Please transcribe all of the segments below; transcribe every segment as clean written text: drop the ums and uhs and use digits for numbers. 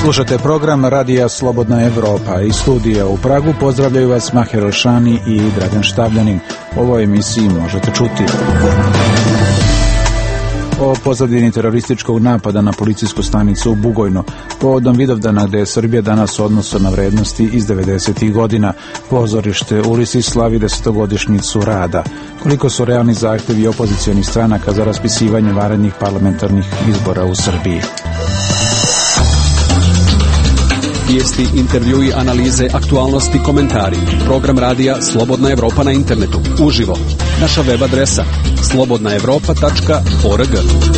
Slušate program Radija Slobodna Evropa. Iz studija u Pragu pozdravljaju vas Maher Elšani i Dragan Štavljanin. U ovoj emisiji možete čuti o pozadini terorističkog napada na policijsku stanicu u Bugojnu, povodom Vidovdana gde je Srbija danas odnosno na vrednosti iz 90. godina. Pozorište u Risi slavi 10-godišnjicu rada. Koliko su realni zahtevi opozicionih stranaka za raspisivanje vanrednih parlamentarnih izbora u Srbiji? Vijesti, intervjui, analize, aktualnosti, komentari. Program radija Slobodna Evropa na internetu. Uživo. Naša web adresa slobodnaevropa.org.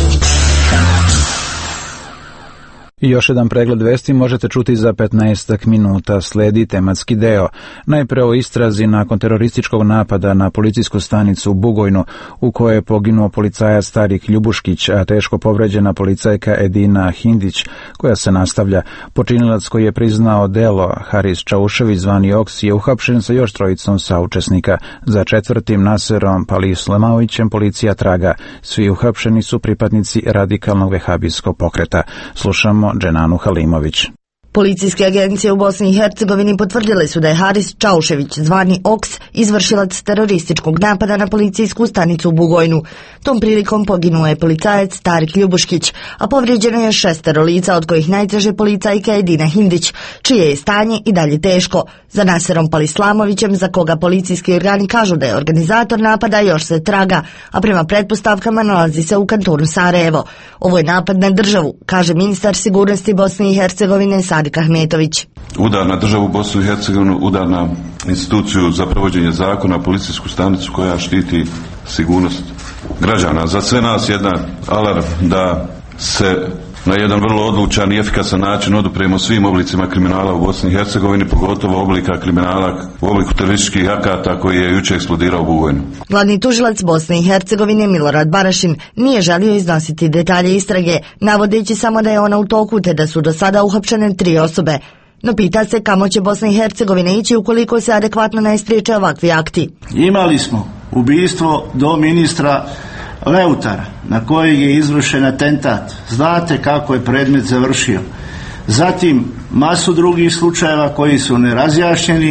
I još jedan pregled vesti možete čuti za 15 minuta. Sledi tematski deo. Najpre o istrazi nakon terorističkog napada na policijsku stanicu u Bugojnu, u kojoj je poginuo policajac Tarik Ljubuškić, a teško povređena policajka Edina Hindić, koja se nastavlja. Počinilac koji je priznao delo, Haris Čaušević zvani Oks, je uhapšen sa još trojicom saučesnika. Za četvrtim Naserom Palislemaovićem policija traga. Svi uhapšeni su pripadnici radikalnog vehabijskog pokreta. Slušamo Dženanu Halimović. Policijske agencije u Bosni i Hercegovini potvrdile su da je Haris Čaušević, zvani Oks, izvršilac terorističkog napada na policijsku stanicu u Bugojnu. Tom prilikom poginuo je policajac Tarik Ljubuškić, a povrijeđeno je 6 lica, od kojih najteže policajka Edina Hindić, čije je stanje i dalje teško. Za Naserom Palislamovićem, za koga policijski organi kažu da je organizator napada, još se traga, a prema pretpostavkama nalazi se u kantonu Sarajevo. Ovo je napad na državu, kaže ministar sigurnosti Bosne i Hercegovine Sadik Ahmetović. Udar na državu Bosnu i Hercegovinu, udar na instituciju za provođenje zakona, policijsku stanicu koja štiti sigurnost građana. Za sve nas jedan alarm da se na jedan vrlo odlučan i efikasan način odupremo svim oblicima kriminala u Bosni i Hercegovini, pogotovo oblika kriminala u obliku terorističkih akata koji je jučer eksplodirao u Bugojnu. Glavni tužilac Bosne i Hercegovine Milorad Barašin nije želio iznositi detalje istrage, navodeći samo da je ona u toku te da su do sada uhapšene 3 osobe. No pita se kamo će Bosna i Hercegovina ići ukoliko se adekvatno ne spriječe ovakvi akti. Imali smo ubistvo do ministra Leutara, na kojeg je izvršen atentat. Znate kako je predmet završio. Zatim masu drugih slučajeva koji su nerazjašnjeni.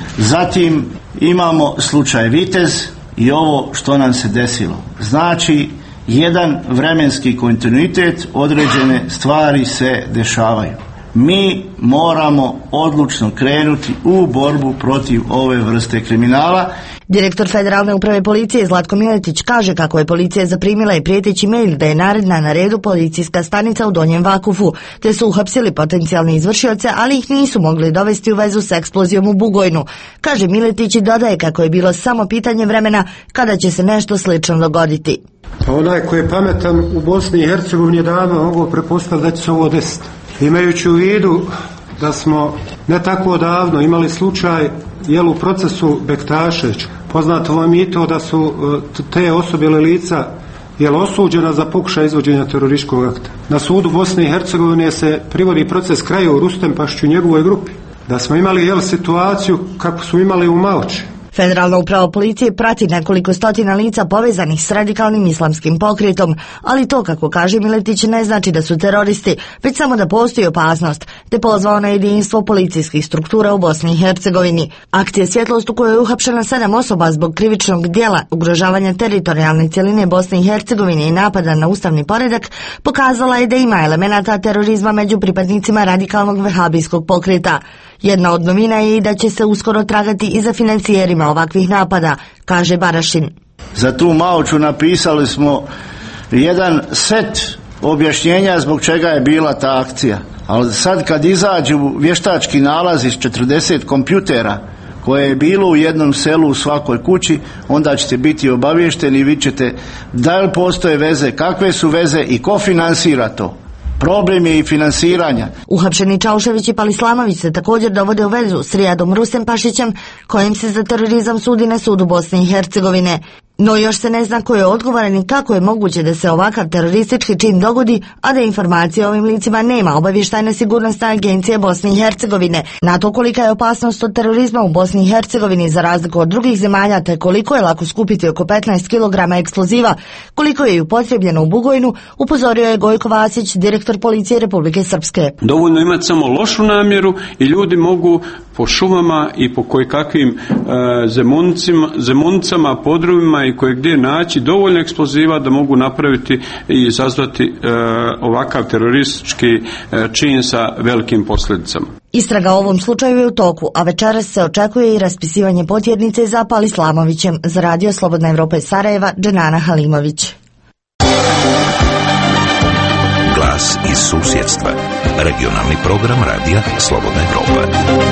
Zatim imamo slučaj Vitez i ovo što nam se desilo. Znači, jedan vremenski kontinuitet, određene stvari se dešavaju. Mi moramo odlučno krenuti u borbu protiv ove vrste kriminala. Direktor Federalne uprave policije Zlatko Miletić kaže kako je policija zaprimila i prijeteći mail da je naredna na redu policijska stanica u Donjem Vakufu, te su uhapsili potencijalne izvršioce, ali ih nisu mogli dovesti u vezu s eksplozijom u Bugojnu. Kaže Miletić i dodaje kako je bilo samo pitanje vremena kada će se nešto slično dogoditi. Onaj koji je pametan u Bosni i Hercegovini je davno mogao pretpostaviti da će se ovo desiti. Imajući u vidu da smo ne tako davno imali slučaj u procesu Bektašeć, poznato vam i to da su te osobe ili lica osuđena za pokušaj izvođenja terorističkog akta. Na sudu Bosne i Hercegovine se privodi proces kraju u Rustem Pašću i njegovoj grupi. Da smo imali situaciju kako su imali u Maoči. Federalna uprava policije prati nekoliko stotina lica povezanih s radikalnim islamskim pokretom, ali to, kako kaže Miletić, ne znači da su teroristi, već samo da postoji opasnost, te pozvao na jedinstvo policijskih struktura u Bosni i Hercegovini. Akcija Svjetlost, u kojoj je uhapšena 7 osoba zbog krivičnog djela ugrožavanja teritorijalne cjeline Bosne i Hercegovine i napada na ustavni poredak, pokazala je da ima elemenata terorizma među pripadnicima radikalnog vehabijskog pokreta. Jedna od novina je i da će se uskoro tragati i za financijerima ovakvih napada, kaže Barašin. Za tu Maoču napisali smo jedan set objašnjenja zbog čega je bila ta akcija. Ali sad kad izađu vještački nalazi s 40 kompjutera koje je bilo u jednom selu u svakoj kući, onda ćete biti obavješteni i vidjet ćete da li postoje veze, kakve su veze i ko finansira to. Problem je i finansiranja. Uhapšeni Čaušević i Palislamović se također dovode u vezu s Rijadom Rustempašićem, kojem se za terorizam sudi na sudu Bosne i Hercegovine. No još se ne zna ko je odgovoran i kako je moguće da se ovakav teroristički čin dogodi, a da informacije o ovim licima nema. Obavještajna sigurnosna agencija Bosne i Hercegovine. Na to kolika je opasnost od terorizma u Bosni i Hercegovini za razliku od drugih zemalja, te koliko je lako skupiti oko 15 kg eksploziva, koliko je upotrebljeno u Bugojnu, upozorio je Gojko Vasić, direktor policije Republike Srpske. Dovoljno imati samo lošu namjeru i ljudi mogu po šumama i po kojekakvim zemuncama, podrumima i koje gdje naći dovoljno eksploziva da mogu napraviti i izazvati ovakav teroristički čin sa velikim posljedicama. Istraga o ovom slučaju je u toku, a večeras se očekuje i raspisivanje potjernice za Pal Islamovićem. Za radio Slobodna Evropa iz Sarajeva, Dženana Halimović. Glas iz susjedstva. Regionalni program radija Slobodna Evropa.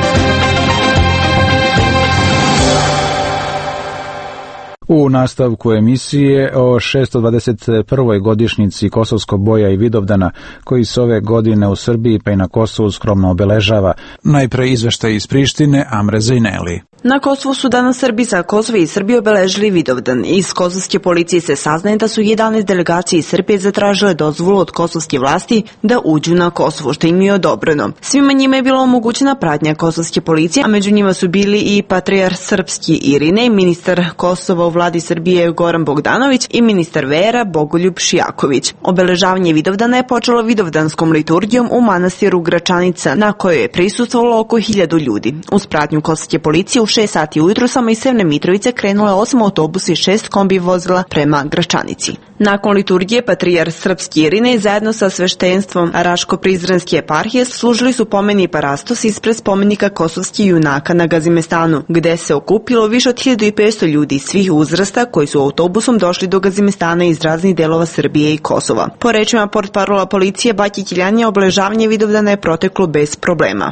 U nastavku emisije o 621. godišnjici Kosovskog boja i Vidovdana, koji se ove godine u Srbiji pa i na Kosovu skromno obeležava. Najpre izveštaj iz Prištine, Amre Zajneli. Na Kosovu su danas Srbi sa Kosova i Srbije obeležili Vidovdan. Iz kosovske policije se saznaje da su 11 delegacija iz Srbije zatražile dozvolu od kosovske vlasti da uđu na Kosovo, što im je odobreno. Svima njima je bila omogućena pratnja kosovske policije, a među njima su bili i patrijarh srpski Irinej, ministar Kosova u vladi Srbije Goran Bogdanović i ministar vera Bogoljub Šijaković. Obeležavanje Vidovdana je počelo vidovdanskom liturgijom u manastiru Gračanica, na kojoj je prisustvovalo oko 1000 ljudi. Uz pratnju kosovske policije u 6 sati ujutro samo iz Severne Mitrovice krenulo je 8 autobusa i 6 kombi vozila prema Gračanici. Nakon liturgije patrijarh srpski Irinej zajedno sa sveštenstvom Raško-Prizrenske eparhije služili su pomeni i parastos ispred spomenika kosovskih junaka na Gazimestanu, gde se okupilo više od 1500 ljudi svih uzrasta koji su autobusom došli do Gazimestana iz raznih delova Srbije i Kosova. Po rečima portparola policije Baki Kiljanja, obeležavanje Vidovdana je proteklo bez problema.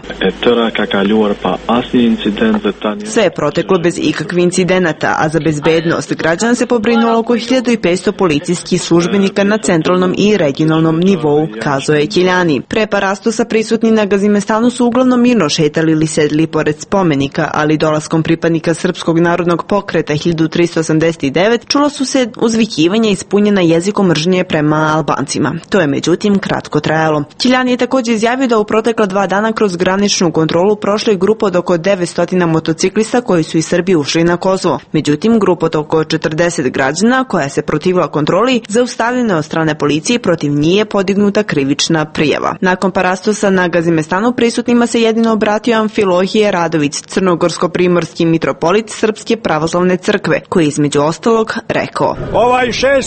Sve je proteklo bez ikakvih incidenata, a za bezbednost građana se pobrinulo oko 1500 policijskih službenika na centralnom i regionalnom nivou, kazao je Kiljani. Pre parastosa prisutni na Gazimestanu su uglavnom mirno šetali ili sedli pored spomenika, ali dolaskom pripadnika Srpskog narodnog pokreta 1389 čula su se uzvikivanja ispunjena jezikom mržnje prema Albancima. To je međutim kratko trajalo. Kiljani je također izjavio da u protekla 2 dana kroz graničnu kontrolu prošla je grupa od oko 900 motociklista koji su iz Srbije ušli na Kosovo. Međutim, grupa od oko 40 građana koja se protivila kontroli zaustavljena od strane policije i protiv njih je podignuta krivična prijava. Nakon parastosa na Gazimestanu prisutnima se jedino obratio Amfilohije Radović, crnogorsko-primorski mitropolit Srpske pravoslavne crkve, koji između ostalog rekao: Ovaj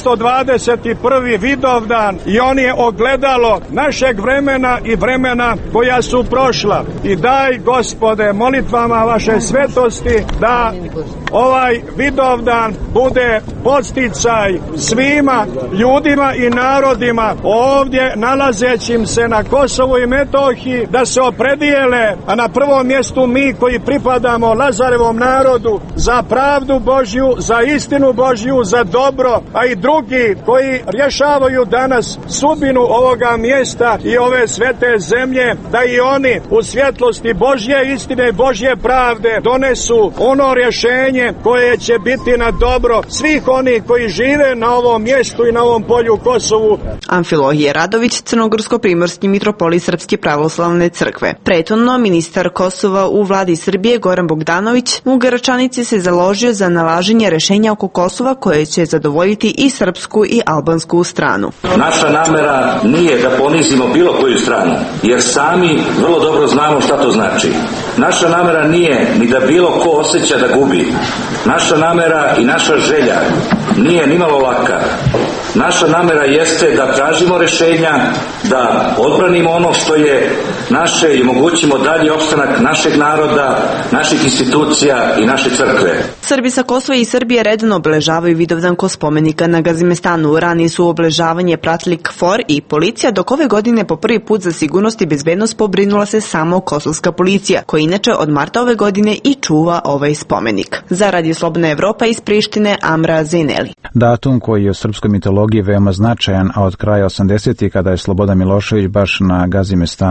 621. Vidovdan i on je ogledalo našeg vremena i vremena koja su prošla. I daj, Gospode, molitvama vaše svetosti da ovaj Vidovdan bude podsticaj svima ljudima i narodima ovdje nalazećim se na Kosovu i Metohiji da se opredijele, a na prvom mjestu mi koji pripadamo Lazarevom narodu, za pravdu Božju, za istinu Božju, za dobro, a i drugi koji rješavaju danas sudbinu ovoga mjesta i ove svete zemlje, da i oni u svjetlosti Božje istine i Božje pravde donesu ono rješenje koje će biti na dobro svih onih koji žive na ovom mjestu i na ovom polju Kosovu. Amfilohije Radović, crnogorsko-primorski mitropolit Srpske pravoslavne crkve. Prethodno, ministar Kosova u vladi Srbije Goran Bogdanović u Gračanici se založio za nalaženje rješenja oko Kosova koje će zadovoljiti i srpsku i albansku stranu. Naša namera nije da ponizimo bilo koju stranu, jer sami vrlo dobro znamo šta to znači. Naša namera nije ni da bilo ko osjeća da gubi. Naša namera i naša želja nije nimalo laka. Naša namera jeste da tražimo rješenja, da odbranimo ono što je naše i omogućimo dalji opstanak našeg naroda, naših institucija i naše crkve. Srbi sa Kosova i Srbije redovno obeležavaju Vidovdan kod spomenika na Gazimestanu. Ranije su obeležavanje pratili KFOR i policija, dok ove godine po prvi put za sigurnost i bezbednost pobrinula se samo kosovska policija, koja inače od marta ove godine i čuva ovaj spomenik. Za Radio Slobodna Evropa iz Prištine, Amra Zajneli. Datum koji je u srpskoj mitologiji veoma značajan, a od kraja 80-ih kada je Slobodan Milošević baš na Gazimestanu na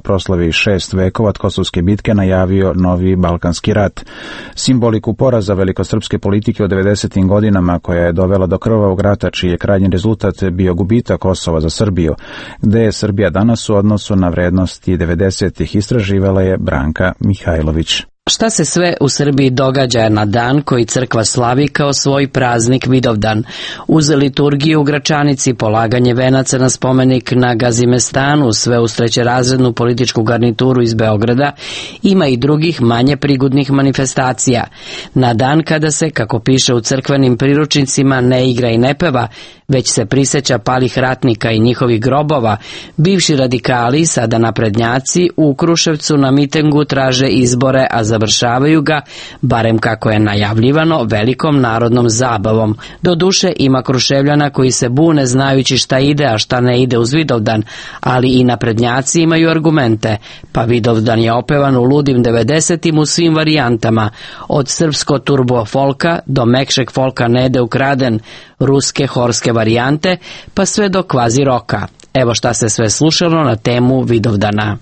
proslavi 6 vekova od Kosovske bitke najavio novi Balkanski rat. Simboliku poraza velikosrpske politike u 90. godinama koja je dovela do krvavog rata, čiji je krajnji rezultat bio gubitak Kosova za Srbiju. Gde je Srbija danas u odnosu na vrednosti 90-ih, istraživala je Branka Mihajlović. Šta se sve u Srbiji događa na dan koji crkva slavi kao svoj praznik Vidovdan? Uz liturgiju u Gračanici, polaganje venaca na spomenik na Gazimestanu, sve uz trećerazrednu političku garnituru iz Beograda, ima i drugih manje prigudnih manifestacija. Na dan kada se, kako piše u crkvenim priručnicima, ne igra i ne peva, već se priseća palih ratnika i njihovih grobova, bivši radikali, sada naprednjaci, u Kruševcu na mitingu traže izbore, a završavaju ga, barem kako je najavljivano, velikom narodnom zabavom. Doduše, ima Kruševljana koji se bune znajući šta ide, a šta ne ide uz Vidovdan, ali i naprednjaci imaju argumente, pa Vidovdan je opevan u ludim 90-im u svim varijantama, od srpsko turbo folka do mekšeg folka Nede ukraden, ruske horske varijante, pa sve do kvazi roka. Evo šta se sve slušalo na temu Vidovdana.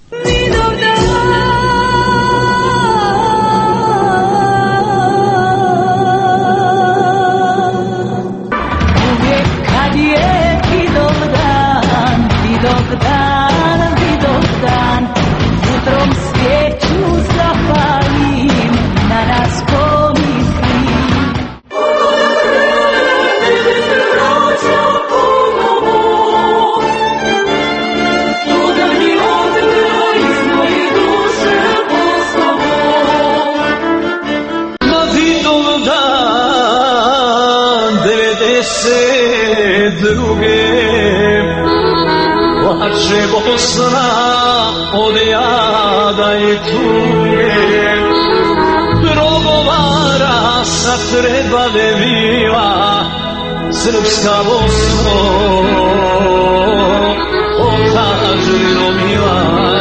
Plače Bosna od jada i tuge, progovara sa trebade vila, srpska Bosno, otažino mila.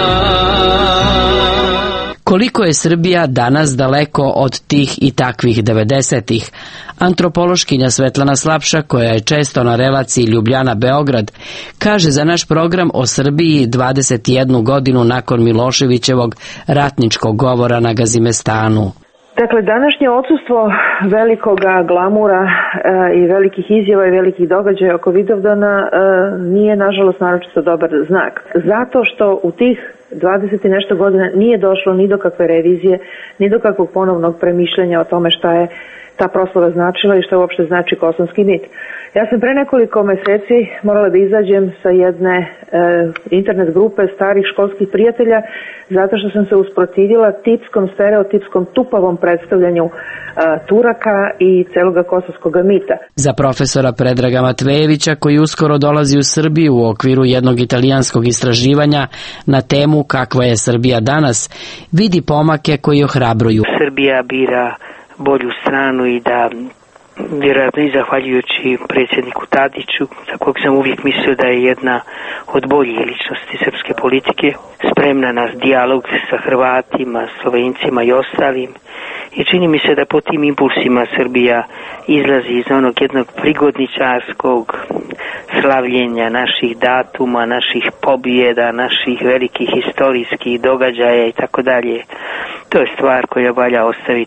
Koliko je Srbija danas daleko od tih i takvih 90-ih? Antropološkinja Svetlana Slapša, koja je često na relaciji Ljubljana-Beograd, kaže za naš program o Srbiji 21 godinu nakon Miloševićevog ratničkog govora na Gazimestanu. Dakle, današnje odsustvo velikoga glamura i velikih izjava i velikih događaja oko Vidovdana nije, nažalost, naročito dobar znak. Zato što u tih 20 i nešto godina nije došlo ni do kakve revizije, ni do kakvog ponovnog premišljanja o tome šta je ta proslava značila i što uopšte znači kosovski mit. Ja sam pre nekoliko meseci morala da izađem sa jedne internet grupe starih školskih prijatelja zato što sam se usprotivila tipskom, stereotipskom, tupavom predstavljanju Turaka i celoga kosovskog mita. Za profesora Predraga Matvejevića, koji uskoro dolazi u Srbiju u okviru jednog italijanskog istraživanja na temu kakva je Srbija danas, vidi pomake koji ohrabruju. Srbija bira bolju stranu i da vjerojatno i zahvaljujući predsjedniku Tadiću, za kog sam uvijek mislio da je jedna od boljih ličnosti srpske politike, spremna na dijalog sa Hrvatima, Slovencima i ostalim. I čini mi se da po tim impulsima Srbija izlazi iz onog jednog prigodničarskog slavljenja naših datuma, naših pobjeda, naših velikih historijskih događaja i tako dalje. To je stvar koju valja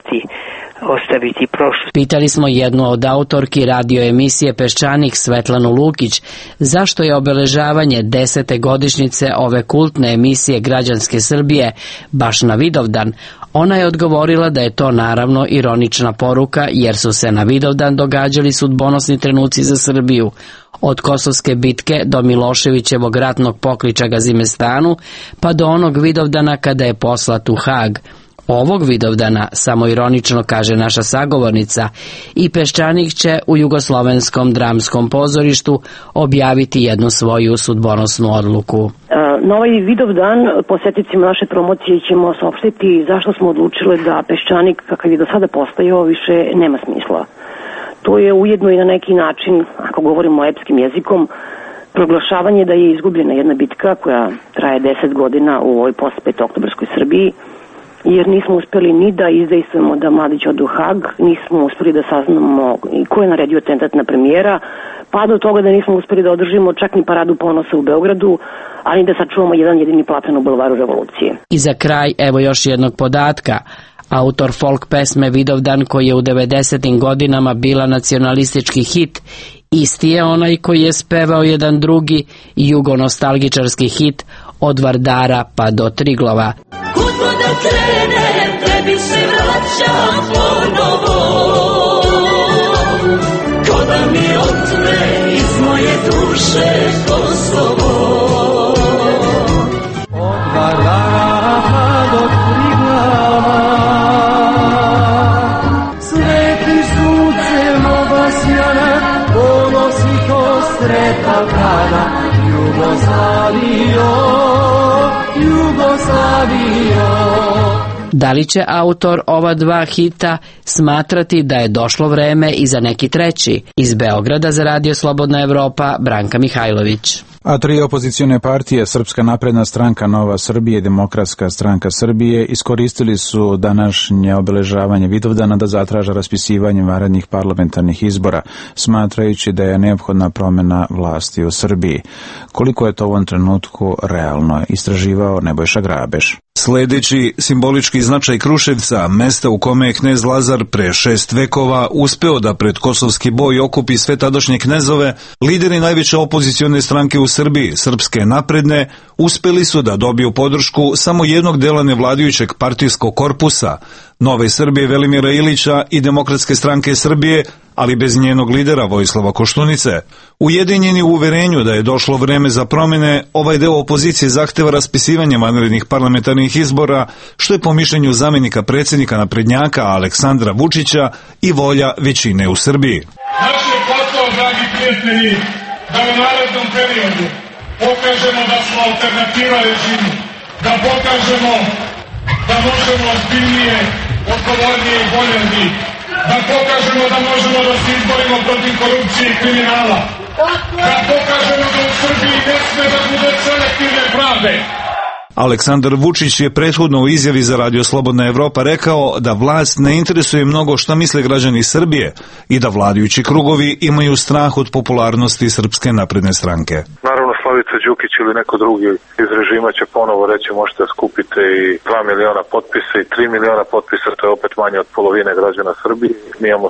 ostaviti prošlost. Pitali smo jednu od autorki radio emisije Peščanik, Svetlanu Lukić, zašto je obeležavanje 10. godišnjice ove kultne emisije Građanske Srbije baš na Vidovdan. Ona je odgovorila da je to naravno ironična poruka, jer su se na Vidovdan događali sudbonosni trenuci za Srbiju. Od Kosovske bitke do Miloševićevog ratnog pokliča Gazimestanu, pa do onog Vidovdana kada je poslat u Hag. Ovog Vidovdana, samo ironično kaže naša sagovornica, i Peščanik će u Jugoslovenskom dramskom pozorištu objaviti jednu svoju sudbonosnu odluku. Na ovaj Vidovdan posjeticima naše promocije ćemo saopštiti zašto smo odlučili da Peščanik, kakav je do sada postojao, više nema smisla. To je ujedno i na neki način, ako govorimo epskim jezikom, proglašavanje da je izgubljena jedna bitka koja traje 10 godina u ovoj post-5. oktobarskoj Srbiji, jer nismo uspeli ni da izdejstvujemo da Mladić ode u Hag, nismo uspeli da saznamo ko je naredio atentat na premijera, pa do toga da nismo uspeli da održimo čak ni paradu ponosa u Beogradu, ali da sačuvamo jedan jedini platen u Bulvaru Revolucije. I za kraj, evo još jednog podatka. Autor folk pesme Vidovdan, koji je u 90. godinama bila nacionalistički hit, isti je onaj koji je spevao jedan drugi jugonostalgičarski hit Od Vardara pa do Triglova. Kud da krene, tebi se vraćam ponovo, ko da mi otme iz moje duše Kosovo. Od Vardara pa do Triglava, sveti sunce obasjana, ponosi to sretna kada, Jugoslavio, Jugoslavio. Da li će autor ova dva hita smatrati da je došlo vreme i za neki treći? Iz Beograda za Radio Slobodna Evropa, Branka Mihajlović. A tri opozicione partije, Srpska napredna stranka, Nova Srbija i Demokratska stranka Srbije, iskoristili su današnje obeležavanje Vidovdana da zatraže raspisivanje vanrednih parlamentarnih izbora, smatrajući da je neophodna promjena vlasti u Srbiji. Koliko je to u ovom trenutku realno, istraživao Nebojša Grabeš. Sledeći simbolički značaj Kruševca, mesta u kome je knez Lazar pre 6 vekova uspeo da pred kosovski boj okupi sve tadašnje knezove, lideri najveće opozicione stranke u Srbiji, Srpske napredne, uspeli su da dobiju podršku samo jednog dela nevladajućeg partijskog korpusa, Nove Srbije Velimira Ilića i Demokratske stranke Srbije, ali bez njenog lidera Vojislava Koštunice. Ujedinjeni u uverenju da je došlo vreme za promjene, ovaj deo opozicije zahteva raspisivanje vanrednih parlamentarnih izbora, što je po mišljenju zamjenika predsjednika naprednjaka Aleksandra Vučića i volja većine u Srbiji. Naš je posao, dragi prijatelji, da u narednom periodu pokažemo da smo alternativa režimu, da pokažemo da možemo ozbiljnije, odgovornije i bolje od njih, da pokažemo da možemo da se izborimo protiv korupcije i kriminala, da pokažemo da u Srbiji ne sme da bude selektivne pravde. Aleksandar Vučić je prethodno u izjavi za Radio Slobodna Evropa rekao da vlast ne interesuje mnogo šta misle građani Srbije i da vladajući krugovi imaju strah od popularnosti Srpske napredne stranke. Naravno, Slavica Đukić ili neko drugi iz režima će ponovo reći možete skupite i 2 miliona potpisa i 3 miliona potpisa, to je opet manje od polovine građana Srbije. Mi imamo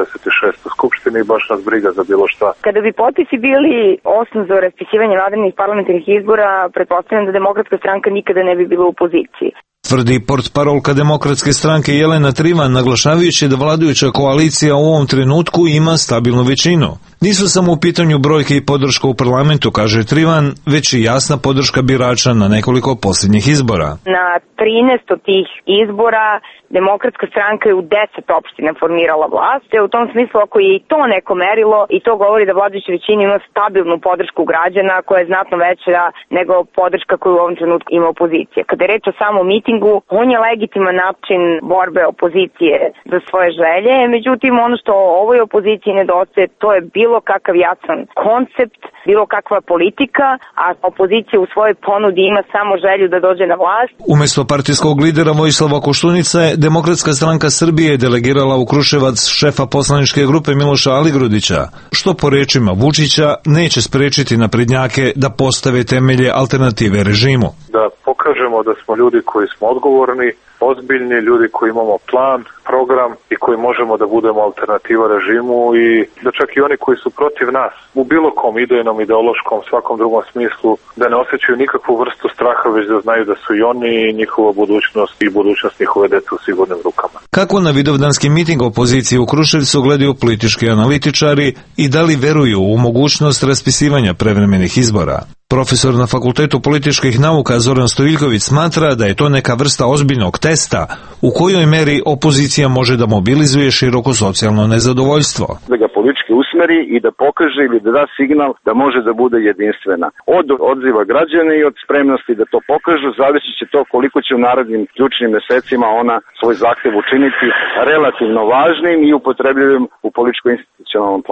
126 u Skupštini i baš nas briga za bilo šta. Kada bi potpisi bili osnov za raspisivanje vanrednih parlamentarnih izbora, pretpostavljam da Demokratska stranka nikada ne bi bila u opoziciji. Tvrdi portparolka Demokratske stranke Jelena Trivan, naglašavajući da vladajuća koalicija u ovom trenutku ima stabilnu većinu. Nisu samo u pitanju brojke i podrška u parlamentu, kaže Trivan, već i jasna podrška birača na nekoliko posljednjih izbora. Na 13 od tih izbora Demokratska stranka je u 10 opština formirala vlast. U tom smislu, ako je i to neko merilo, i to govori da vladajuća većina ima stabilnu podršku građana koja je znatno veća nego podrška koju u ovom trenutku ima opozicija. Kada je reč o samom mitingu, on je legitiman način borbe opozicije za svoje želje, međutim ono što ovoj opoziciji nedostaje, to je bilo kakav jasan koncept, bilo kakva politika, a opozicija u svojoj ponudi ima samo želju da dođe na vlast. Umesto partijskog lidera Vojislava Koštunice, Demokratska stranka Srbije je delegirala u Kruševac šefa poslaničke grupe Miloša Aligrudića, što po rečima Vučića neće sprečiti naprednjake da postave temelje alternative režimu. Da pokažemo da smo ljudi koji smo odgovorni, ozbiljni, ljudi koji imamo plan, program i koji možemo da budemo alternativa režimu i da čak i oni koji su protiv nas u bilo kom idejnom, ideološkom, svakom drugom smislu da ne osjećaju nikakvu vrstu straha, već da znaju da su i oni i njihova budućnost i budućnost njihove dece u sigurnim rukama. Kako na vidovdanski miting opozicije u Kruševcu gledaju politički analitičari i da li veruju u mogućnost raspisivanja prevremenih izbora? Profesor na Fakultetu političkih nauka Zoran Stojiljković smatra da je to neka vrsta ozbiljnog testa u kojoj meri opozicija može da mobilizuje široko socijalno nezadovoljstvo. Da ga politički usmeri i da pokaže ili da da signal da može da bude jedinstvena. Od odziva građana i od spremnosti da to pokažu, zavisit će to koliko će u narednim ključnim mesecima ona svoj zahtev učiniti relativno važnim i upotrebljivim u političko-institucionalnom planu.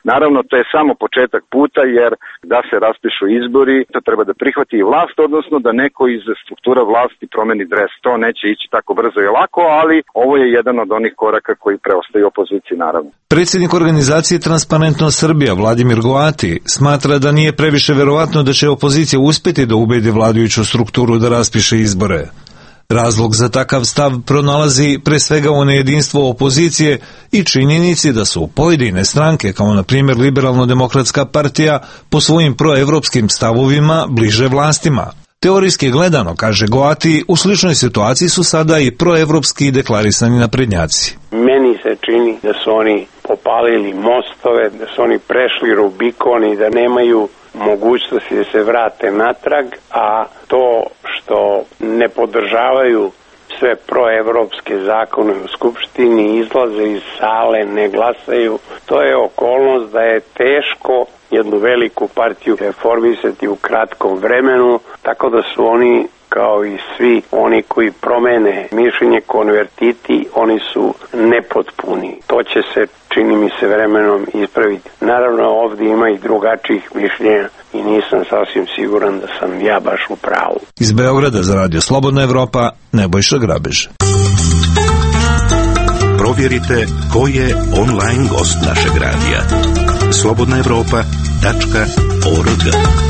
Naravno, to je samo početak puta, jer da se raspišu izbori, to treba da prihvati i vlast, odnosno da neko iz struktura vlasti promeni dres. To neće ići tako brzo i lako, ali ovo je jedan od onih koraka koji preostaju opoziciji, naravno. Predsjednik organizacije Transparentnost Srbija, Vladimir Goati, smatra da nije previše verovatno da će opozicija uspjeti da ubedi vladajuću strukturu da raspiše izbore. Razlog za takav stav pronalazi pre svega u nejedinstvu opozicije i činjenici da su pojedine stranke, kao na primjer Liberalno-demokratska partija, po svojim proevropskim stavovima bliže vlastima. Teorijski gledano, kaže Goati, u sličnoj situaciji su sada i proevropski deklarisani naprednjaci. Meni se čini da su oni popalili mostove, da su oni prešli Rubikon i da nemaju mogućnosti da se vrate natrag, a to što ne podržavaju sve proevropske zakone u Skupštini, izlaze iz sale, ne glasaju, to je okolnost da je teško jednu veliku partiju reformisati u kratkom vremenu, tako da su oni, kao i svi oni koji promene mišljenje, konvertiti, oni su nepotpuni. To će se, čini mi se, vremenom ispraviti. Naravno, ovdje ima i drugačijih mišljenja i nisam sasvim siguran da sam ja baš u pravu. Iz Beograda za Radio Slobodna Evropa, Nebojša Grabež. Provjerite ko je online gost našeg radija. slobodnaevropa.org.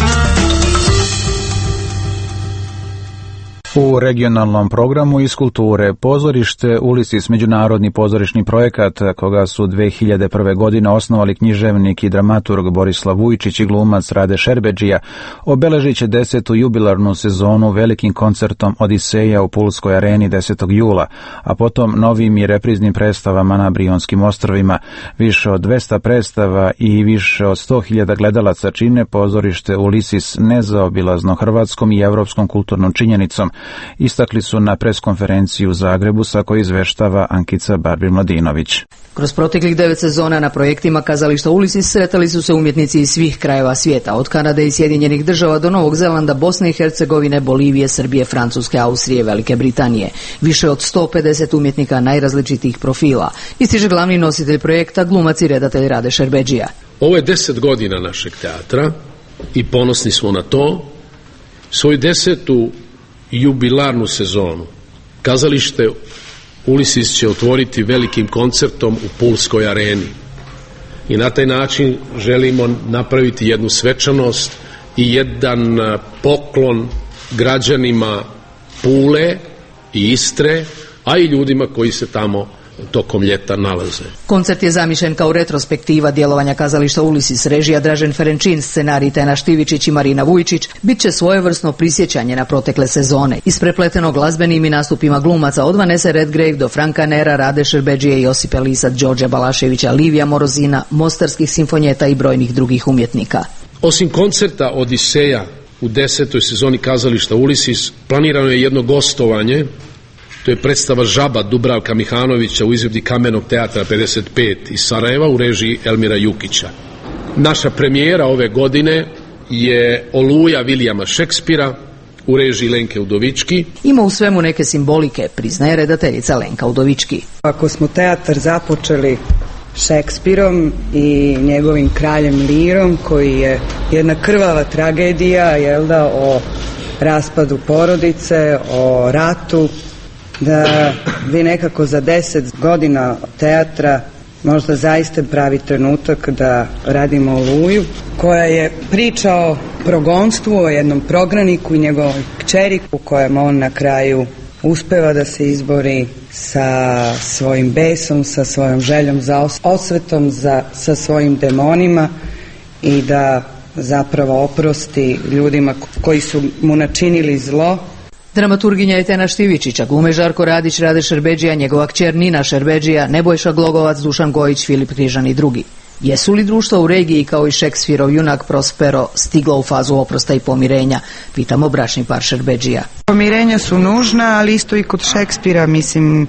U regionalnom programu iz kulture pozorište Ulisis, međunarodni pozorišni projekat koga su 2001. godine osnovali književnik i dramaturg Borislav Vujčić i glumac Rade Šerbedžija, obeležit će 10. jubilarnu sezonu velikim koncertom Odiseja u Pulskoj areni 10. jula, a potom novim i repriznim predstavama na Brionskim ostrvima. Više od 200 predstava i više od 100.000 gledalaca čine pozorište Ulisis nezaobilazno hrvatskom i evropskom kulturnom činjenicom, istakli su na preskonferenciji u Zagrebu sa kojoj izveštava Ankica Barbir-Mladinović. Kroz proteklih 9 sezona na projektima kazališta Ulisis sretali su se umjetnici iz svih krajeva svijeta, od Kanade i Sjedinjenih država do Novog Zelanda, Bosne i Hercegovine, Bolivije, Srbije, Francuske, Austrije, Velike Britanije. Više od 150 umjetnika najrazličitijih profila. Ističe glavni nositelj projekta, glumac i redatelj Rade Šerbedžija. Ovo je 10 godina našeg teatra i ponosni smo na to. Svoju 10. jubilarnu sezonu kazalište Ulisis će otvoriti velikim koncertom u Pulskoj areni i na taj način želimo napraviti jednu svečanost i jedan poklon građanima Pule i Istre, a i ljudima koji se tamo tokom ljeta nalaze. Koncert je zamišljen kao retrospektiva djelovanja kazališta Ulisis, režija Dražen Ferenčin, scenarij Tena Štivičić i Marina Vujčić, bit će svojevrsno prisjećanje na protekle sezone. Isprepleteno glazbenim i nastupima glumaca od Vanese Redgrave do Franka Nera, Rade Šerbedžije, Josipa Lisac, Đorđa Balaševića, Livija Morozina, mostarskih simfonijeta i brojnih drugih umjetnika. Osim koncerta Odiseja u 10. sezoni kazališta Ulisis, planirano je jedno gostovanje. To je predstava Žaba Dubravka Mihanovića u izvedbi Kamenog teatra 55 iz Sarajeva u režiji Elmira Jukića. Naša premijera ove godine je Oluja Vilijama Šekspira u režiji Lenke Udovički. Ima u svemu neke simbolike, priznaje redateljica Lenka Udovički. Ako smo teatar započeli Šekspirom i njegovim kraljem Lirom, koji je jedna krvava tragedija, jel da, o raspadu porodice, o ratu, da vi nekako za 10 godina teatra možda zaista pravi trenutak da radimo Oluju, koja je priča o progonstvu, o jednom prognaniku i njegovoj kćeri u kojem on na kraju uspeva da se izbori sa svojim besom, sa svojom željom za osvetom, sa svojim demonima i da zapravo oprosti ljudima koji su mu načinili zlo. Dramaturginja je Tena Štivičića, glume Žarko Radić, Rade Šerbedžija, njegova kćer Nina Šerbedžija, Nebojša Glogovac, Dušan Gojić, Filip Križan i drugi. Jesu li društva u regiji kao i Šekspirov junak Prospero stiglo u fazu oprosta i pomirenja? Pitamo bračni par Šerbedžija. Pomirenja su nužna, ali isto i kod Šekspira, mislim,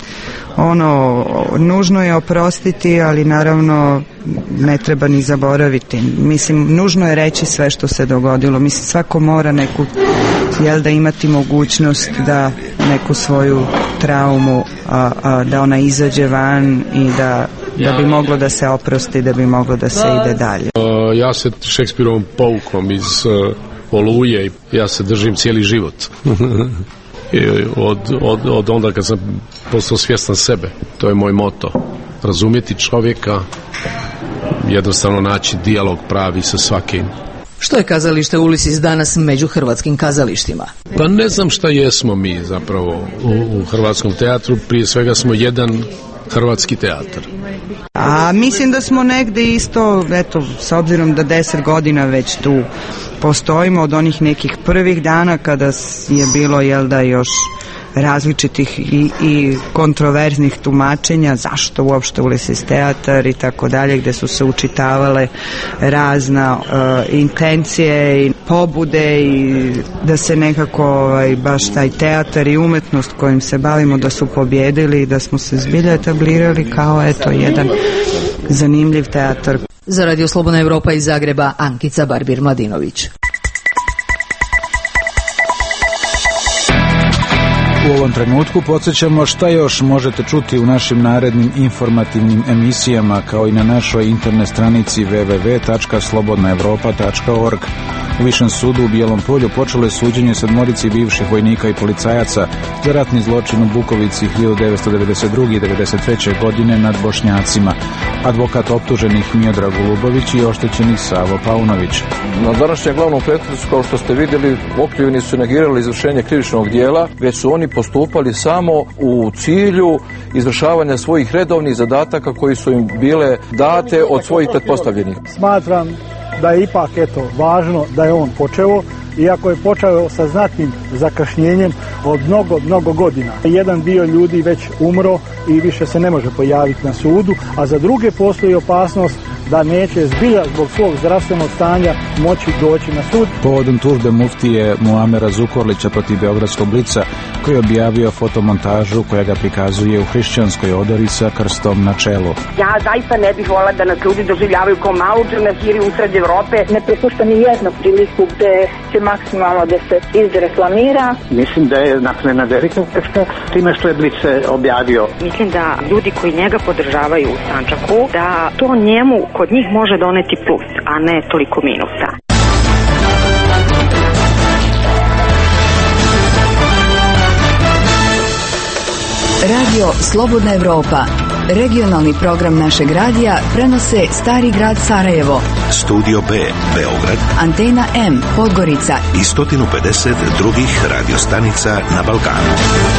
nužno je oprostiti, ali naravno ne treba ni zaboraviti. Mislim, nužno je reći sve što se dogodilo. Mislim, svako mora neku, da imati mogućnost da neku svoju traumu, da ona izađe van i da da bi moglo da se oprosti, da bi moglo da se ide dalje. Ja se Šekspirovom poukom iz Oluje, ja se držim cijeli život. Od onda kad sam postao svjestan sebe. To je moj moto. Razumjeti čovjeka, jednostavno naći dijalog pravi sa svakim. Što je kazalište Ulisis danas među hrvatskim kazalištima? Pa ne znam šta jesmo mi zapravo u hrvatskom teatru. Prije svega smo jedan hrvatski teatar. A mislim da smo negde isto, eto, s obzirom da 10 godina već tu postojimo od onih nekih prvih dana kada je bilo, jel da, još različitih i kontroverznih tumačenja zašto uopšte Ulisis teatar i tako dalje, gde su se učitavale razna intencije i pobude i da se nekako baš taj teatar i umetnost kojim se bavimo da su pobjedili i da smo se zbilja etablirali kao eto jedan zanimljiv teatar. Za Radio Slobodna Evropa iz Zagreba, Ankica Barbir-Mladinović. U ovom trenutku podsjećamo šta još možete čuti u našim narednim informativnim emisijama, kao i na našoj internet stranici www.slobodnaevropa.org. U Višem sudu u Bijelom Polju počelo je suđenje sedmorici bivših vojnika i policajaca za ratni zločin u Bukovici 1992. i 1993. godine nad Bošnjacima. Advokat optuženih Miodrag Golubović i oštećenih Savo Paunović. Na današnjem glavnom pretresu, kao što ste vidjeli, okrivljeni su negirali izvršenje krivičnog dijela, već su oni postupali samo u cilju izvršavanja svojih redovnih zadataka koji su im bile date od svojih pretpostavljenih. Smatram da je ipak važno da je on počeo, iako je počeo sa znatnim zakašnjenjem od mnogo godina. Jedan dio ljudi već umro i više se ne može pojaviti na sudu, a za druge postoji opasnost da neće zbilja zbog svog zdravstvenog stanja moći doći na sud. Povodom tužbe muftije Muamera Zukorlića protiv Beogradskog blica, koji je objavio fotomontažu koja ga prikazuje u hrišćanskoj odori sa krstom na čelu. Ja zaista ne bih volila da nas ljudi doživljavaju kao malu džernahiri usred Evrope. Ne prepušta ni jednu priliku gde će maksimalno da se izreklamira. Mislim da je napravljena velika greška time što je Blic objavio. Mislim da ljudi koji njega podržavaju u Sandžaku, da to njemu kod njih može doneti plus, a ne toliko minusa. Radio Slobodna Evropa. Regionalni program našeg radija prenose Stari grad Sarajevo, Studio B Beograd, Antena M Podgorica i 150 drugih radiostanica na Balkanu.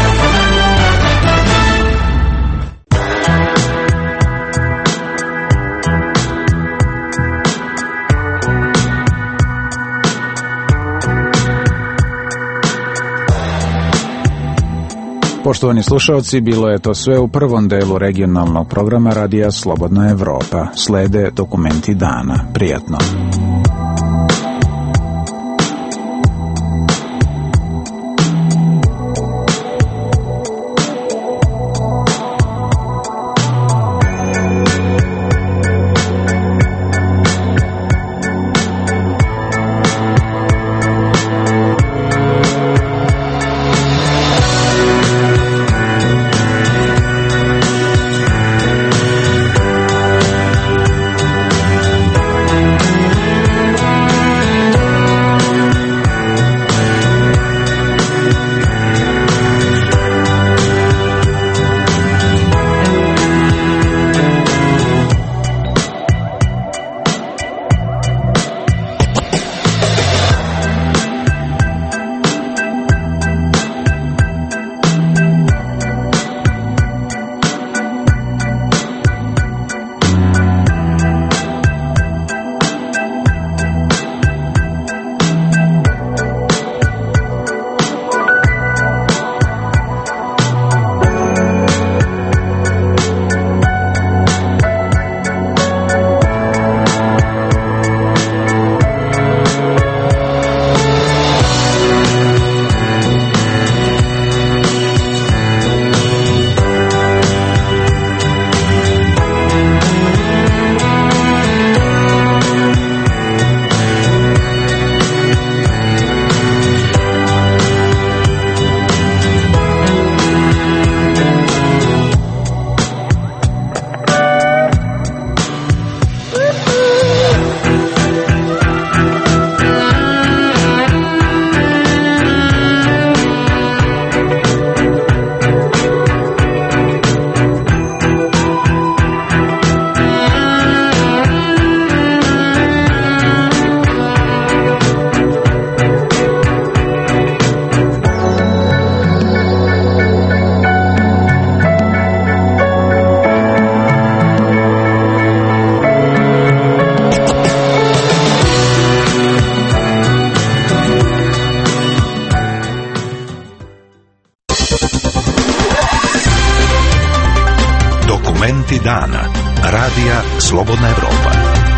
Poštovani slušalci, bilo je to sve u prvom delu regionalnog programa Radija Slobodna Evropa. Slede dokumenti dana. Prijatno. Dokumenti dana. Radija Slobodna Evropa.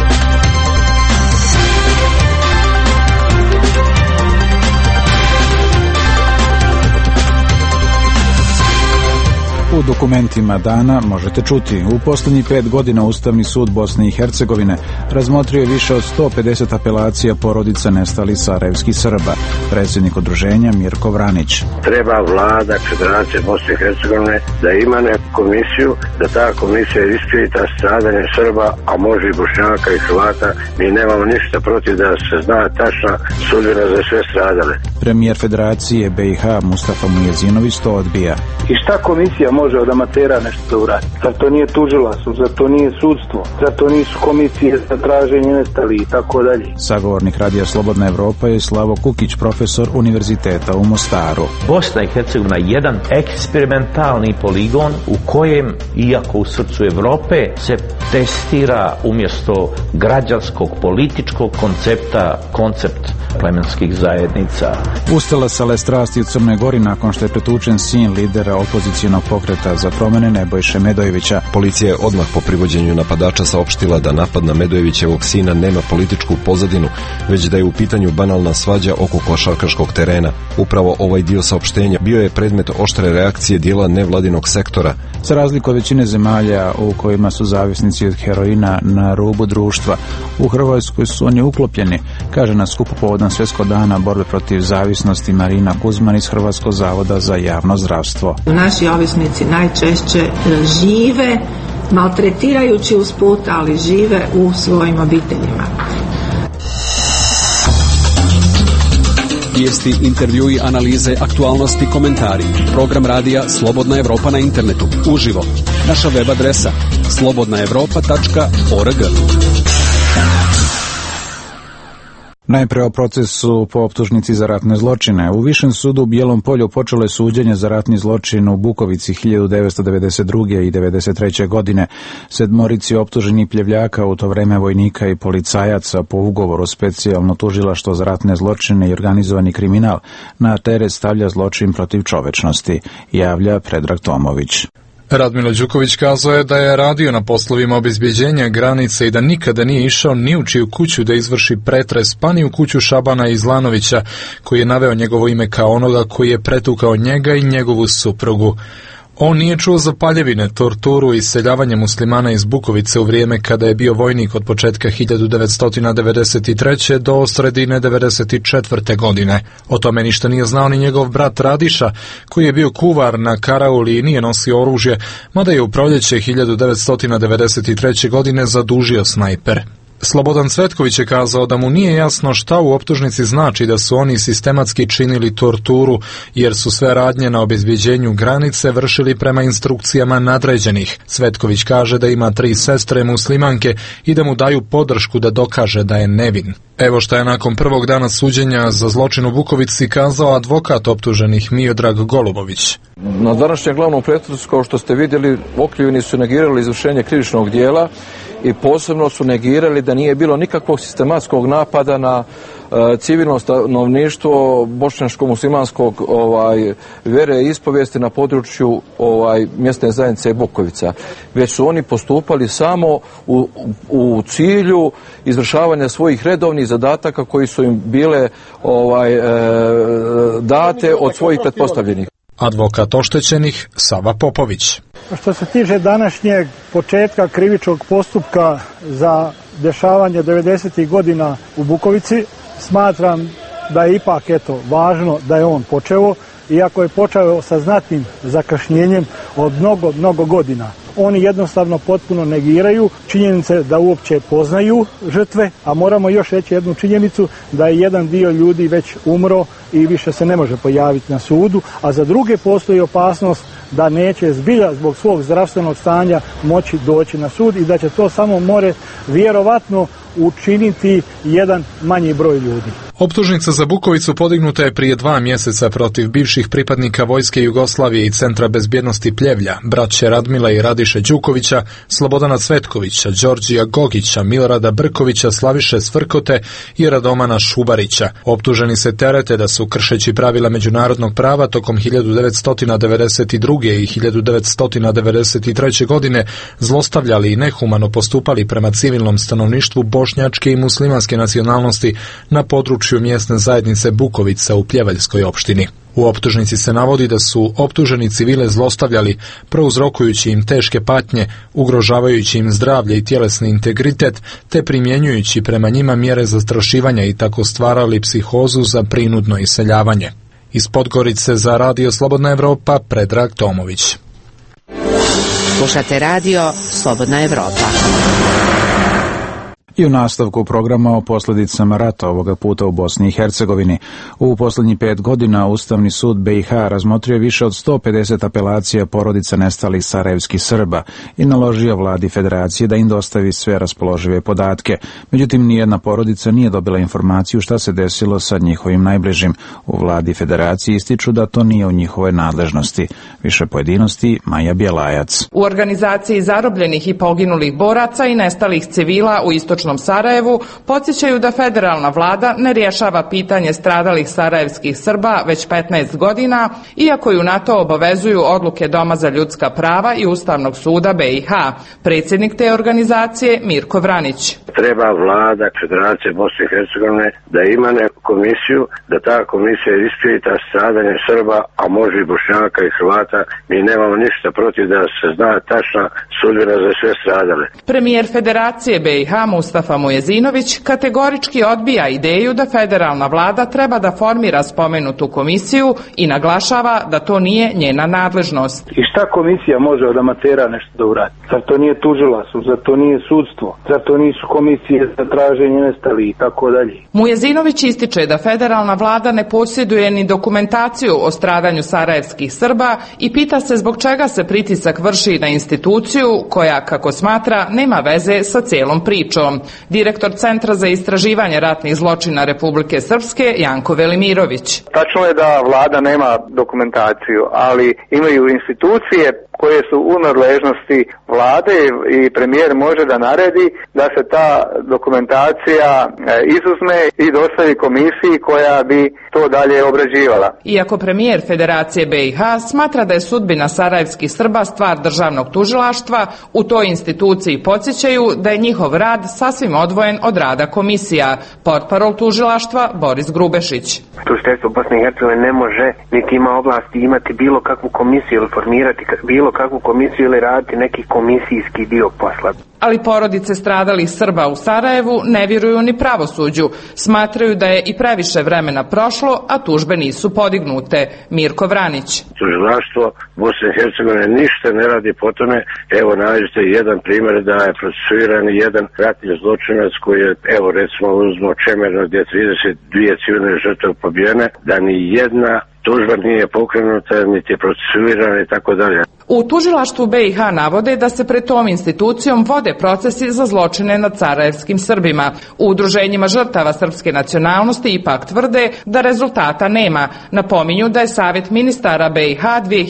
U dokumentima dana možete čuti: u posljednjih 5 godina Ustavni sud Bosne i Hercegovine razmotrio je više od 150 apelacija porodica nestalih sarajevskih Srba. Predsjednik udruženja Mirko Vranić: treba vlada Federacije Bosne i Hercegovine da ima neku komisiju, da ta komisija ispita stradanje Srba, a može i Bošnjaka i Hrvata. Mi nemamo ništa protiv da se zna tačna sudbina za sve stradale. Premijer Federacije BiH Mustafa Mujezinović to odbija. I šta komisija može od amatera nešto da uradi? Zar to nije tužilaštvo, zar to nije sudstvo, zar to nisu komisije za traženje nestalih i tako dalje? Sagovornik Radija Slobodna Evropa je Slavo Kukić, profesor Univerziteta u Mostaru. Bosna i Hercegovina je jedan eksperimentalni poligon u kojem, iako u srcu Evrope, se testira umjesto građanskog političkog koncepta, koncept plemenskih zajednica. Ustala sale strasti u Crnoj Gori nakon što je pretučen sin lidera opozicionog pokreta za promjene Nebojše Medojevića. Policija je odmah po privođenju napadača saopštila da napad na Medojevićevog sina nema političku pozadinu, već da je u pitanju banalna svađa oko košarkaškog terena. Upravo ovaj dio saopštenja bio je predmet oštre reakcije dijela nevladinog sektora. Za razliku od većine zemalja u kojima su zavisnici od heroina na rubu društva, u Hrvatskoj su oni uklopljeni, kaže na skupu povodom Svjetskog dana borbe protiv zavisnosti Marina Kuzman iz Hrvatskog zavoda za javno zdravstvo. Naši ovisnici najčešće žive, maltretirajući usput, ali žive u svojim obiteljima. Vijesti, intervjui, analize, aktualnosti, komentari. Program radija Slobodna Evropa na internetu. Uživo. Naša web adresa slobodnaevropa.org. Najprije o procesu po optužnici za ratne zločine. U Višem sudu u Bijelom Polju počelo je suđenje za ratni zločin u Bukovici 1992. i 1993. godine. 7 optuženih pljevljaka, u to vreme vojnika i policajaca, po ugovoru specijalno tužilaštvo za ratne zločine i organizovani kriminal na teret stavlja zločin protiv čovečnosti, javlja Predrag Tomović. Radmilo Đuković kazao je da je radio na poslovima obezbjeđenja granice i da nikada nije išao ni u čiju kuću da izvrši pretres, pa ni u kuću Šabana Izlanovića, koji je naveo njegovo ime kao onoga koji je pretukao njega i njegovu suprugu. On nije čuo za paljevine, torturu i iseljavanje muslimana iz Bukovice u vrijeme kada je bio vojnik od početka 1993. do sredine 1994. godine. O tome ništa nije znao ni njegov brat Radiša, koji je bio kuvar na karauli i nije nosio oružje, mada je u proljeće 1993. godine zadužio snajper. Slobodan Cvetković je kazao da mu nije jasno šta u optužnici znači da su oni sistematski činili torturu, jer su sve radnje na obezbjeđenju granice vršili prema instrukcijama nadređenih. Cvetković kaže da ima 3 sestre muslimanke i da mu daju podršku da dokaže da je nevin. Evo šta je nakon prvog dana suđenja za zločin u Bukovici kazao advokat optuženih Miodrag Golubović. Na današnjem glavnom pretresu, kao što ste vidjeli, okrivljeni su negirali izvršenje krivičnog dijela i posebno su negirali da nije bilo nikakvog sistematskog napada na civilno stanovništvo bošnjačko-muslimanskog vere i ispovijesti na području mjesne zajednice Bukovica. Već su oni postupali samo u cilju izvršavanja svojih redovnih zadataka koji su im bile date od svojih pretpostavljenih. Advokat oštećenih Sava Popović. Što se tiče današnjeg početka krivičnog postupka za dešavanje 90. godina u Bukovici, smatram da je ipak važno da je on počeo, iako je počeo sa znatnim zakašnjenjem od mnogo godina. Oni jednostavno potpuno negiraju činjenice da uopće poznaju žrtve, a moramo još reći jednu činjenicu da je jedan dio ljudi već umro i više se ne može pojaviti na sudu, a za druge postoji opasnost da neće zbilja zbog svog zdravstvenog stanja moći doći na sud i da će to samo more vjerovatno učiniti jedan manji broj ljudi. Optužnica za Bukovicu podignuta je prije 2 mjeseca protiv bivših pripadnika Vojske Jugoslavije i Centra bezbjednosti Pljevlja, braće Radmila i Radiše Đukovića, Slobodana Cvetkovića, Đorđija Gogića, Milorada Brkovića, Slaviše Svrkote i Radomana Šubarića. Optuženi se terete da su, kršeći pravila međunarodnog prava, tokom 1992. i 1993. godine zlostavljali i nehumano postupali prema civilnom stanovništvu bošnjačke i muslimanske nacionalnosti na području mjesne zajednice Bukovica u Pljevaljskoj opštini. U optužnici se navodi da su optuženi civile zlostavljali, prouzrokujući im teške patnje, ugrožavajući im zdravlje i tjelesni integritet, te primjenjujući prema njima mjere zastrašivanja i tako stvarali psihozu za prinudno iseljavanje. Iz Podgorice za Radio Slobodna Evropa, Predrag Tomović. Slušate Radio Slobodna Evropa. I u nastavku programa o posljedicama rata ovoga puta u Bosni i Hercegovini. U posljednjih 5 godina Ustavni sud BiH razmotrio više od 150 apelacija porodica nestalih sarajevskih Srba i naložio vladi federacije da im dostavi sve raspoložive podatke. Međutim, nijedna porodica nije dobila informaciju šta se desilo sa njihovim najbližim. U vladi federacije ističu da to nije u njihovoj nadležnosti. Više pojedinosti Maja Bjelajac. U organizaciji zarobljenih i poginulih boraca i nestalih civila u istočnom Sarajevu podsjećaju da federalna vlada ne rješava pitanje stradalih sarajevskih Srba već 15 godina, iako ju na to obavezuju odluke Doma za ljudska prava i Ustavnog suda BiH. Predsjednik te organizacije Mirko Vranić. Treba vlada Federacije Bosne i Hercegovine da ima neku komisiju, da ta komisija ispita stradanje Srba, a može i Bošnjaka i Hrvata. Mi nemamo ništa protiv da se zna tačna sudbina za sve stradale. Premijer Federacije BiH Mustafa Mujezinović kategorički odbija ideju da federalna vlada treba da formira spomenutu komisiju i naglašava da to nije njena nadležnost. I šta komisija može od amatera nešto da uradi? Zar to nije tužilaštvo, zar to nije sudstvo, zar to nisu komisije za traženje nestalih i tako dalje. Mujezinović ističe da federalna vlada ne posjeduje ni dokumentaciju o stradanju sarajevskih Srba i pita se zbog čega se pritisak vrši na instituciju koja, kako smatra, nema veze sa cijelom pričom. Direktor Centra za istraživanje ratnih zločina Republike Srpske Janko Velimirović. Tačno je da vlada nema dokumentaciju, ali imaju institucije koje su u nadležnosti vlade i premijer može da naredi da se ta dokumentacija izuzme i dostavi komisiji koja bi to dalje obrađivala. Iako premijer Federacije BiH smatra da je sudbina sarajevskih Srba stvar državnog tužilaštva, u toj instituciji podsjećaju da je njihov rad sasvim odvojen od rada komisija. Portparol tužilaštva Boris Grubešić. Tužiteljstvo Bosne i Hercegovine ne može niti ima ovlasti imati bilo kakvu komisiju ili formirati bilo kakvu komisiju ili raditi neki komisijski dio posla. Ali porodice stradalih Srba u Sarajevu ne vjeruju ni pravosuđu. Smatraju da je i previše vremena prošlo, a tužbe nisu podignute. Mirko Vranić. Tužilaštvo Bosne i Hercegovine ništa ne radi po tome. Evo nađete jedan primjer da je procesuiran jedan ratni zločinac koji je, evo recimo uzmo Čemerno gdje 32 civilne žrtve pobijene, da ni jedna tužba nije pokrenuta, niti je procesuirana i tako dalje. U tužilaštvu BiH navode da se pred tom institucijom vode procesi za zločine nad sarajevskim Srbima. U udruženjima žrtava srpske nacionalnosti ipak tvrde da rezultata nema. Napominju da je Savjet ministara BiH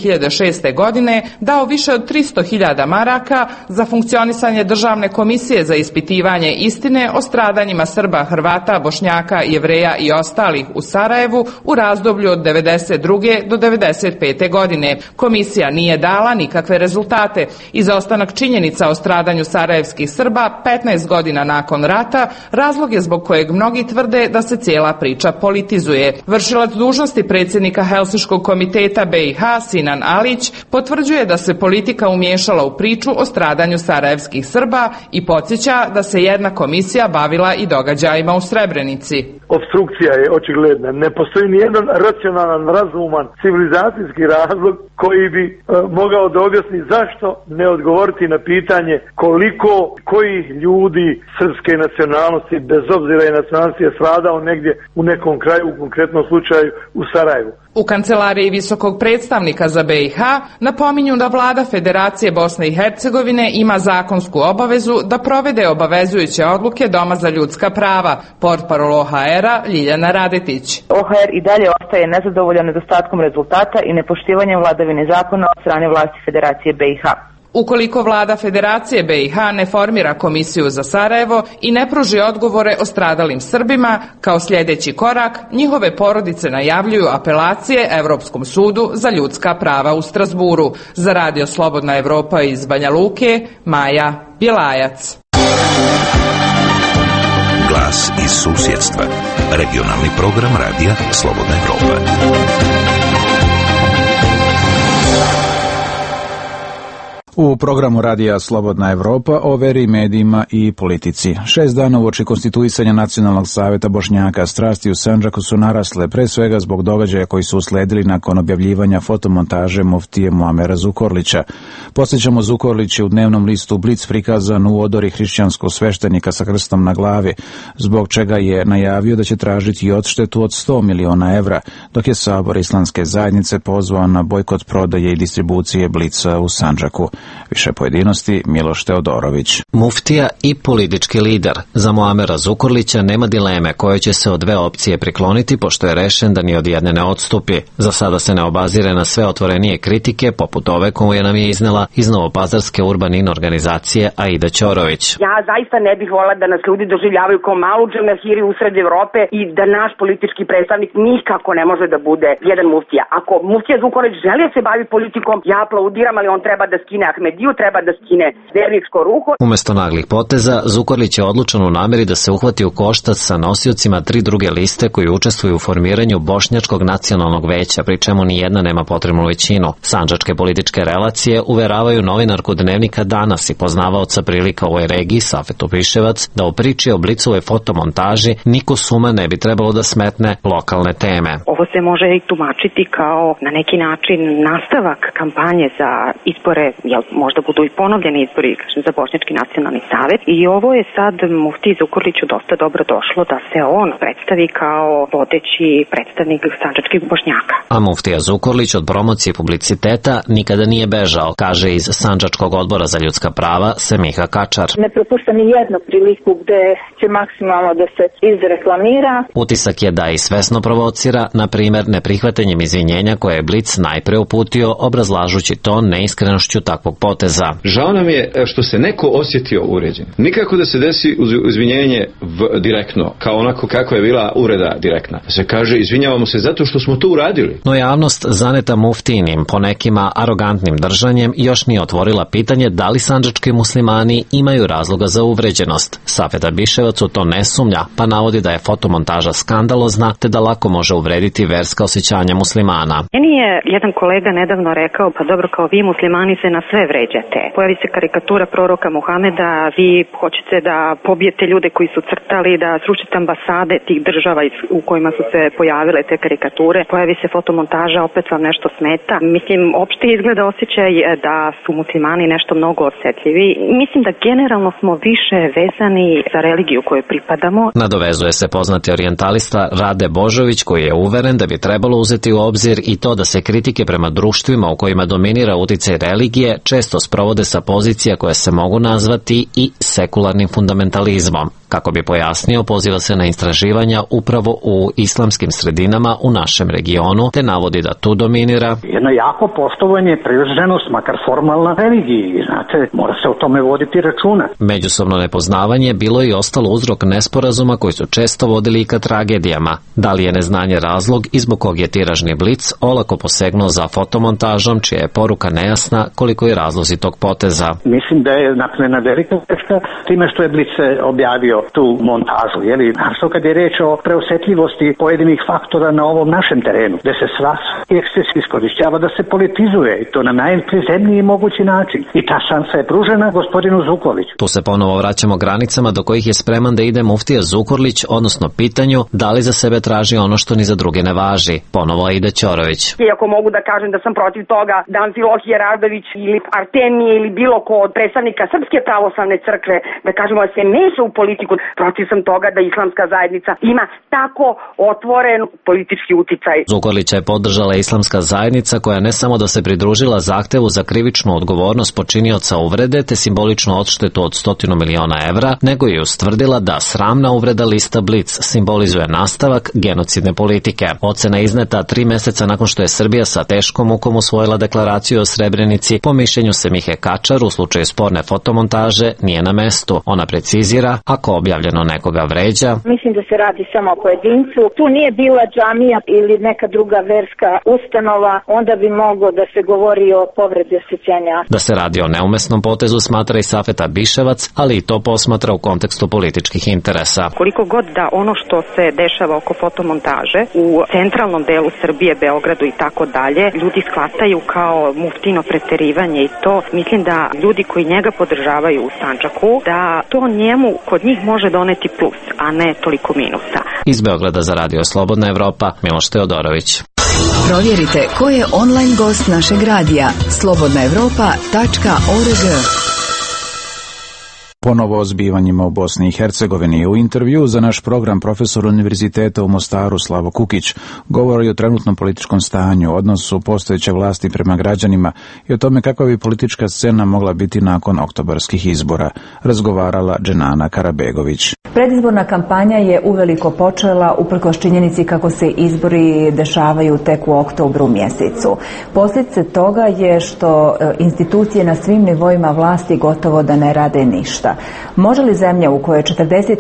2006. godine dao više od 300.000 maraka za funkcionisanje državne komisije za ispitivanje istine o stradanjima Srba, Hrvata, Bošnjaka, Jevreja i ostalih u Sarajevu u razdoblju od 1992. do 1995. godine. Komisija nije dala nikakve rezultate. Izostanak činjenica o stradanju sarajevskih Srba 15 godina nakon rata razlog je zbog kojeg mnogi tvrde da se cijela priča politizuje. Vršilac dužnosti predsjednika Helsinškog komiteta BiH Sinan Alić potvrđuje da se politika umiješala u priču o stradanju sarajevskih Srba i podsjeća da se jedna komisija bavila i događajima u Srebrenici. Opstrukcija je očigledna. Ne postoji ni jedan racionalan, razuman, civilizacijski razlog koji bi mogao da objasni zašto ne odgovoriti na pitanje koliko kojih ljudi srpske nacionalnosti, bez obzira i nacionalnosti, je stradao negdje u nekom kraju, u konkretnom slučaju u Sarajevu. U kancelariji visokog predstavnika za BiH napominju da vlada Federacije Bosne i Hercegovine ima zakonsku obavezu da provede obavezujuće odluke Doma za ljudska prava, portparol OHR-a Ljiljana Radetić. OHR i dalje ostaje nezadovoljan nedostatkom rezultata i nepoštivanjem vladavine zakona od strane vlasti Federacije BiH. Ukoliko vlada Federacije BiH ne formira komisiju za Sarajevo i ne pruži odgovore o stradalim Srbima, kao sljedeći korak, njihove porodice najavljuju apelacije Evropskom sudu za ljudska prava u Strasburu. Za Radio Slobodna Evropa iz Banja Luke, Maja Bjelajac. Glas iz susjedstva. Regionalni program Radija Slobodna Evropa. U programu Radija Slobodna Evropa o veri, medijima i politici. 6 dana uoči konstituisanja Nacionalnog saveta Bošnjaka strasti u Sandžaku su narasle, pre svega zbog događaja koji su usledili nakon objavljivanja fotomontaže muftije Muamera Zukorlića. Podsjećamo, Zukorlić je u dnevnom listu Blic prikazan u odori hrišćanskog sveštenika sa krstom na glavi, zbog čega je najavio da će tražiti odštetu od 100 miliona evra, dok je Sabor Islamske zajednice pozvao na bojkot prodaje i distribucije Blica u Sandžaku. Više pojedinosti Miloš Teodorović. Muftija i politički lider. Za Muamera Zukorlića nema dileme koje će se od dve opcije prikloniti, pošto je rešen da ni od jedne ne odstupi. Za sada se ne obazire na sve otvorenije kritike, poput ove koju nam je iznela iz Novopazarske urbanine organizacije Aida Ćorović. Ja zaista ne bih volila da nas ljudi doživljavaju kao malu džemahiriju usred Evrope i da naš politički predstavnik nikako ne može da bude jedan muftija. Ako muftija Zukorlić želi da se bavi politikom, ja aplaudiram, ali on treba da skine Ahmediju, treba da skine verničko ruho. Umesto naglih poteza, Zukorlić je odlučan u nameri da se uhvati u koštac sa nosiocima 3 druge liste koji učestvuju u formiranju Bošnjačkog nacionalnog veća, pri čemu ni jedna nema potrebnu većinu. Sandžačke političke relacije uveravaju novinarku Dnevnika Danas i poznavaoca prilika u ovoj regiji Safetu Piševac da u priči o Blicovoj fotomontaži niko suma ne bi trebalo da smetne lokalne teme. Ovo se može i tumačiti kao na neki način nastavak kampanje za izbore, jel možda budu i ponovljeni izbori za Bošnjački nacionalni savet, i ovo je sad muftiji Zukorliću dosta dobro došlo da se on predstavi kao vodeći predstavnik sandžačkih Bošnjaka. A muftija Zukorlić od promocije publiciteta nikada nije bežao, kaže iz Sandžačkog odbora za ljudska prava Semiha Kačar. Ne propušta ni jednu priliku gde će maksimalno da se izreklamira. Utisak je da i svesno provocira, na primjer neprihvatanjem izvinjenja koje je Blic najpre uputio, obrazlažući to neiskrenošću takvog poteza. Žao nam je što se neko osjetio uređen. Nikako da se desi izvinjenje direktno, kao onako kako je bila uvreda direktna. Da se kaže izvinjavamo se zato što smo to uradili. No javnost zaneta muftijinim, po nekima arogantnim držanjem, još nije otvorila pitanje da li sandžački muslimani imaju razloga za uvređenost. Safeta Biševac u to ne sumnja, pa navodi da je fotomontaža skandalozna te da lako može uvrediti verska osjećanja muslimana. Meni je jedan kolega nedavno rekao, pa dobro, kao vi muslimani se na sve vređate. Pojavi se karikatura proroka Muhameda, vi hoćete da pobijete ljude koji su crtali, da srušite ambasade tih država u kojima su se pojavile te karikature. Pojavi se fotomontaža, opet vam nešto smeta. Mislim, opšte izgleda osjećaj da su muslimani nešto mnogo osjetljivi. Mislim da generalno smo više vezani za religiju koju pripadamo. Nadovezuje se poznati orijentalista Rade Božović, koji je uveren da bi trebalo uzeti u obzir i to da se kritike prema društvima u kojima dominira uticaj religije često sprovode sa pozicija koje se mogu nazvati i sekularnim fundamentalizmom. Kako bi pojasnio, poziva se na istraživanja upravo u islamskim sredinama u našem regionu, te navodi da tu dominira jedno jako poštovanje, privrženost, makar formalna religiji. Znate, mora se o tome voditi računa. Međusobno nepoznavanje bilo je i ostalo uzrok nesporazuma koji su često vodili i ka tragedijama. Da li je neznanje razlog i zbog kog je tiražni Blic olako posegnuo za fotomontažom, čija je poruka nejasna koliko je razlozi tog poteza? Mislim da je napravljena velika greška time što je Blic objavio vidio tu montažu, našto kad je reč o preosetljivosti pojedinih faktora na ovom našem terenu, gde se svaki eksces iskorišćava da se politizuje i to na najprizemniji mogući način. I ta šansa je pružena gospodinu Zukorliću. Tu se ponovo vraćamo granicama do kojih je spreman da ide muftija Zukorlić, odnosno pitanju da li za sebe traži ono što ni za druge ne važi. Ponovo Aida Ćorović. Iako mogu da kažem da sam protiv toga da Amfilohije Radović ili Artemije ili bilo ko od predstavnika Srpske pravoslavne crkve, da kažemo da se meša u politiku, protiv sam toga da islamska zajednica ima tako otvoren politički uticaj. Zukorlića je podržala islamska zajednica koja ne samo da se pridružila zahtevu za krivičnu odgovornost počinioca uvrede te simboličnu odštetu od 100 miliona evra, nego je ustvrdila da sramna uvreda lista Blic simbolizuje nastavak genocidne politike. Ocena izneta 3 meseca nakon što je Srbija sa teškom mukom usvojila deklaraciju o Srebrenici, po mišljenju Semihe Kačar u slučaju sporne fotomontaže nije na mestu. Ona precizira, ako objavljeno nekoga vređa, mislim da se radi samo o pojedincu. Tu nije bila džamija ili neka druga verska ustanova, onda bi moglo da se govori o povredi osjećanja. Da se radi o neumesnom potezu smatra i Safeta Biševac, ali i to posmatra u kontekstu političkih interesa. Koliko god da ono što se dešava oko fotomontaže u centralnom delu Srbije, Beogradu i tako dalje, ljudi shvataju kao muftino preterivanje i to mislim da ljudi koji njega podržavaju u Sandžaku, da to njemu kod njih može doneti plus, a ne toliko minusa. Iz Beograda za Radio Slobodna Evropa, Miloš Teodorović. Provjerite ko je online gost našeg radija slobodnaevropa.org. Ponovo o zbivanjima u Bosni i Hercegovini. U intervju za naš program profesor Univerziteta u Mostaru Slavo Kukić govori o trenutnom političkom stanju, odnosu postojeće vlasti prema građanima i o tome kakva bi politička scena mogla biti nakon oktobarskih izbora, razgovarala Dženana Karabegović. Predizborna kampanja je uveliko počela uprkos činjenici kako se izbori dešavaju tek u oktobru mjesecu. Posljedice toga je što institucije na svim nivoima vlasti gotovo da ne rade ništa. Može li zemlja u kojoj je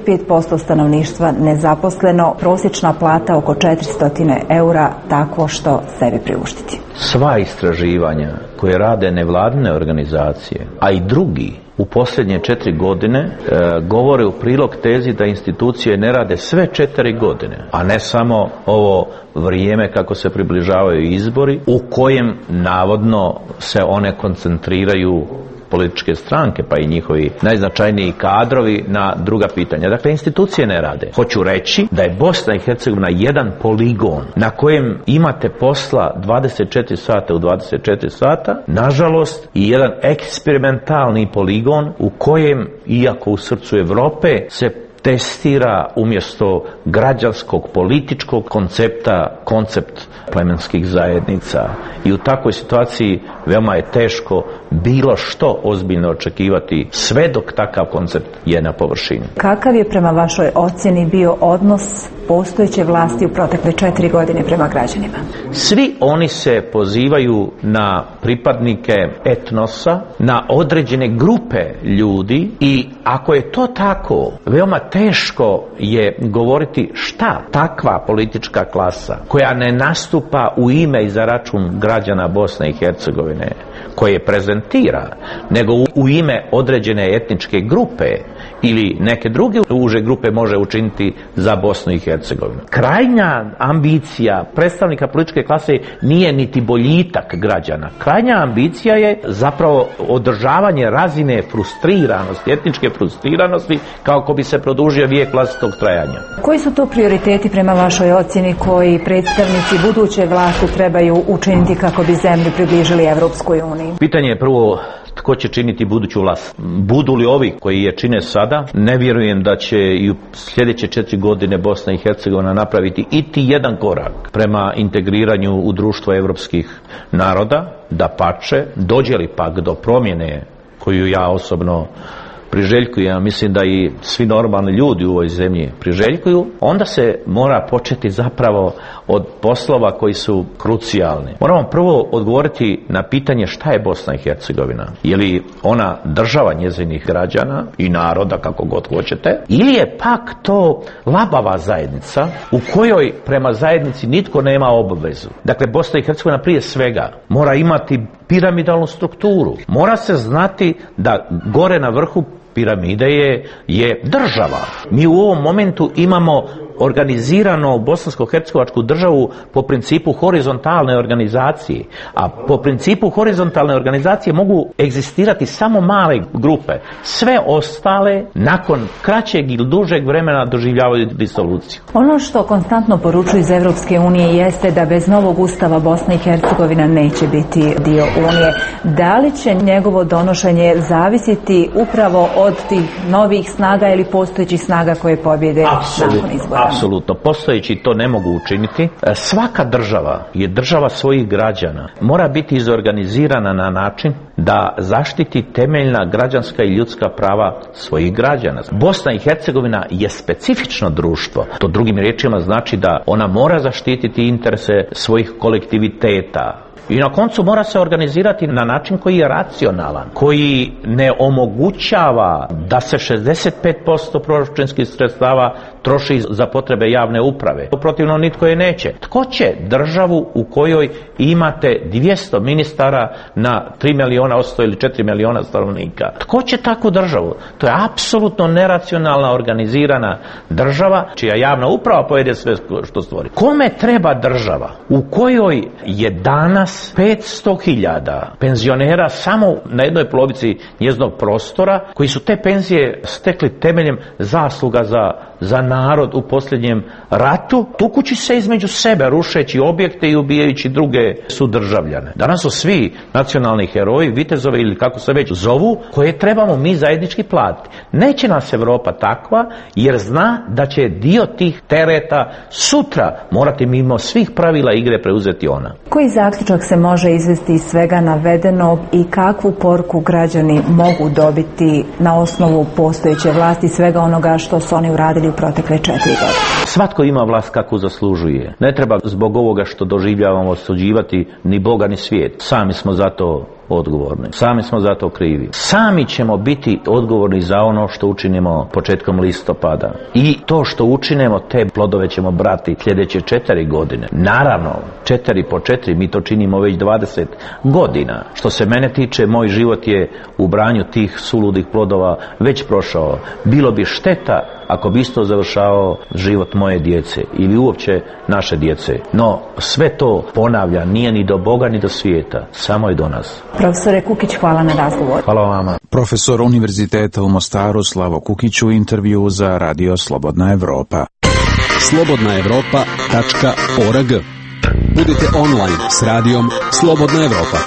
45% stanovništva nezaposleno, prosječna plata oko 400 eura, takvo što sebi priuštiti? Sva istraživanja koje rade nevladine organizacije, a i drugi u posljednje 4 godine govore u prilog tezi da institucije ne rade sve 4 godine, a ne samo ovo vrijeme kako se približavaju izbori u kojem navodno se one koncentriraju političke stranke pa i njihovi najznačajniji kadrovi na druga pitanja. Dakle, institucije ne rade. Hoću reći da je Bosna i Hercegovina jedan poligon na kojem imate posla 24 sata u 24 sata, nažalost i jedan eksperimentalni poligon u kojem, iako u srcu Evrope, se testira umjesto građanskog političkog koncepta koncept plemenskih zajednica i u takvoj situaciji veoma je teško bilo što ozbiljno očekivati sve dok takav koncept je na površini. Kakav je prema vašoj ocjeni bio odnos postojeće vlasti u protekle 4 godine prema građanima? Svi oni se pozivaju na pripadnike etnosa, na određene grupe ljudi i ako je to tako, veoma teško je govoriti šta takva politička klasa koja ne nastupa u ime i za račun građana Bosne i Hercegovine, koje prezentira, nego u ime određene etničke grupe ili neke druge uže grupe može učiniti za Bosnu i Hercegovinu. Krajnja ambicija predstavnika političke klase nije niti boljitak građana. Krajnja ambicija je zapravo održavanje razine frustriranosti, etničke frustriranosti, kako bi se produžio vijek vlastitog trajanja. Koji su to prioriteti prema vašoj ocjeni koji predstavnici buduće vlasti trebaju učiniti kako bi zemlju približili Evropskoj uniji? Pitanje je prvo tko će činiti buduću vlast. Budu li ovi koji je čine sada, ne vjerujem da će i u sljedeće 4 godine Bosna i Hercegovina napraviti iti jedan korak prema integriranju u društvo evropskih naroda, dapače, dođe li pak do promjene koju ja osobno priželjkujem, ja mislim da i svi normalni ljudi u ovoj zemlji priželjkuju, onda se mora početi zapravo od poslova koji su krucijalni. Moramo prvo odgovoriti na pitanje šta je Bosna i Hercegovina. Je li ona država njezinih građana i naroda, kako god hoćete, ili je pak to labava zajednica u kojoj prema zajednici nitko nema obvezu. Dakle, Bosna i Hercegovina prije svega mora imati piramidalnu strukturu. Mora se znati da gore na vrhu piramide je država. Mi u ovom momentu imamo organizirano bosansko-hercegovačku državu po principu horizontalne organizacije, a po principu horizontalne organizacije mogu egzistirati samo male grupe. Sve ostale nakon kraćeg ili dužeg vremena doživljavaju disoluciju. Ono što konstantno poručuju iz Evropske unije jeste da bez novog ustava Bosna i Hercegovina neće biti dio Unije. Da li će njegovo donošenje zavisiti upravo od tih novih snaga ili postojećih snaga koje pobjede nakon izbora? Apsolutno, postojeći to ne mogu učiniti. Svaka država je država svojih građana. Mora biti izorganizirana na način da zaštiti temeljna građanska i ljudska prava svojih građana. Bosna i Hercegovina je specifično društvo. To drugim riječima znači da ona mora zaštititi interese svojih kolektiviteta. I na koncu mora se organizirati na način koji je racionalan, koji ne omogućava da se 65% proračunskih sredstava troši za potrebe javne uprave. Protivno nitko je neće. Tko će državu u kojoj imate 200 ministara na 3 miliona 800 ili 4 miliona stanovnika? Tko će takvu državu? To je apsolutno neracionalna organizirana država čija javna uprava pojede sve što stvori. Kome treba država u kojoj je danas 500.000 penzionera samo na jednoj polovici njezinog prostora, koji su te penzije stekli temeljem zasluga za narod u posljednjem ratu, tukući se između sebe, rušeći objekte i ubijajući druge sudržavljane. Danas su svi nacionalni heroji, vitezove ili kako se već zovu, koje trebamo mi zajednički platiti. Neće nas Evropa takva, jer zna da će dio tih tereta sutra morati mimo svih pravila igre preuzeti ona. Koji zaključak se može izvesti iz svega navedenog i kakvu poruku građani mogu dobiti na osnovu postojeće vlasti, svega onoga što su oni uradili u protekle 4 godine? Svatko ima vlast kako zaslužuje. Ne treba zbog ovoga što doživljavamo osuđivati ni Boga ni svijet. Sami smo za to odgovorni. Sami smo za to krivi. Sami ćemo biti odgovorni za ono što učinimo početkom listopada. I to što učinimo, te plodove ćemo brati sljedeće 4 godine. Naravno, 4 po 4, mi to činimo već 20 godina. Što se mene tiče, moj život je u branju tih suludih plodova već prošao. Bilo bi šteta ako bi isto završao život moje djece ili uopće naše djece. No, sve to, ponavlja, nije ni do Boga ni do svijeta, samo je do nas. Profesore Kukić, hvala na razgovor. Hvala vama. Profesor Univerziteta u Mostaru Slavo Kukić u intervju za Radio Slobodna Evropa. slobodnaevropa.org. Budite online s radijom Slobodna Evropa.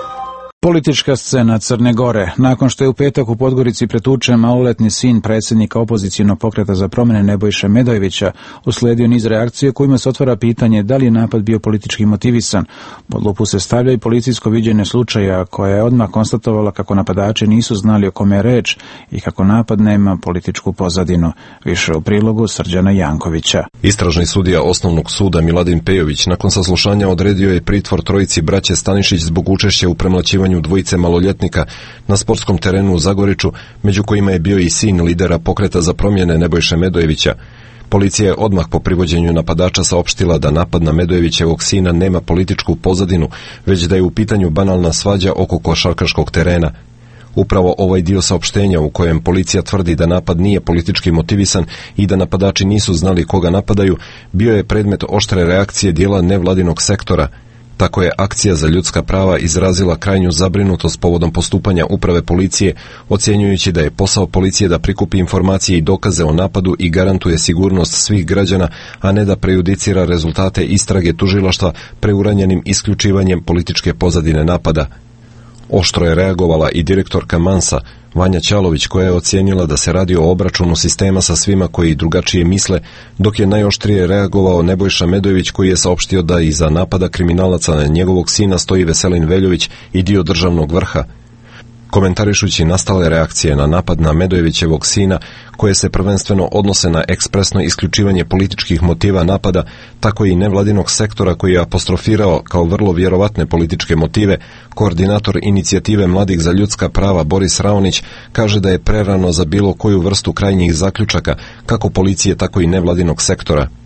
Politička scena Crne Gore. Nakon što je u petak u Podgorici pretučen maloletni sin predsjednika opozicionog pokreta za promjene Nebojše Medojevića, uslijedio niz reakcije kojima se otvara pitanje da li je napad bio politički motivisan. Pod lupu se stavlja i policijsko viđenje slučaja, koja je odmah konstatovala kako napadači nisu znali o kome je reč i kako napad nema političku pozadinu. Više u prilogu Srđana Jankovića. Istražni sudija Osnovnog suda Miladin Pejović nakon saslušanja odredio je pritvor trojici braće Stanišić zbog učešća u premlaćivanju dvojice maloljetnika na sportskom terenu u Zagoriču, među kojima je bio i sin lidera pokreta za promjene Nebojše Medojevića. Policija je odmah po privođenju napadača saopštila da napad na Medojevićevog sina nema političku pozadinu, već da je u pitanju banalna svađa oko košarkaškog terena. Upravo ovaj dio saopštenja u kojem policija tvrdi da napad nije politički motivisan i da napadači nisu znali koga napadaju, bio je predmet oštre reakcije dijela nevladinog sektora. Tako je Akcija za ljudska prava izrazila krajnju zabrinutost povodom postupanja uprave policije, ocjenjujući da je posao policije da prikupi informacije i dokaze o napadu i garantuje sigurnost svih građana, a ne da prejudicira rezultate istrage tužilaštva preuranjenim isključivanjem političke pozadine napada. Oštro je reagovala i direktorka Mansa, Vanja Ćalović, koja je ocijenila da se radi o obračunu sistema sa svima koji drugačije misle, dok je najoštrije reagovao Nebojša Medojević, koji je saopštio da iza napada kriminalaca na njegovog sina stoji Veselin Veljović i dio državnog vrha. Komentarišući nastale reakcije na napad na Medojevićevog sina, koje se prvenstveno odnose na ekspresno isključivanje političkih motiva napada, tako i nevladinog sektora koji je apostrofirao kao vrlo vjerovatne političke motive, koordinator inicijative Mladih za ljudska prava Boris Raonić kaže da je prerano za bilo koju vrstu krajnjih zaključaka, kako policije, tako i nevladinog sektora.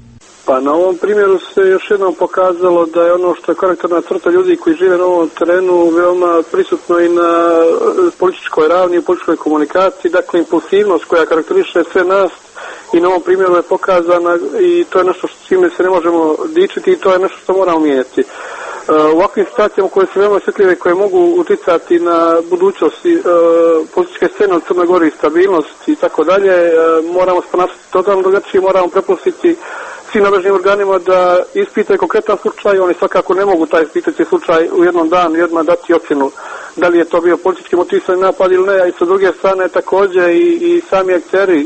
Pa na ovom primjeru se još jednom pokazalo da je ono što je karakterna crta ljudi koji žive na ovom terenu veoma prisutno i na političkoj ravni, u političkoj komunikaciji, dakle impulsivnost koja karakteriše sve nas i na ovom primjeru je pokazana i to je nešto s čime se ne možemo dičiti i to je nešto što moramo mijenjati. U ovakvim situacijama koje su veoma osjetljive, koje mogu uticati na budućnost političke scene u Crnoj Gori, stabilnost i tako dalje, moramo se ponašati totalno drugačije, moramo prepustiti svim nadležnim organima da ispitaju konkretan slučaj. Oni svakako ne mogu taj ispitati slučaj u jednom danu i odmah dati ocjenu da li je to bio politički motivisan napad ili ne, a i sa druge strane također i sami akteri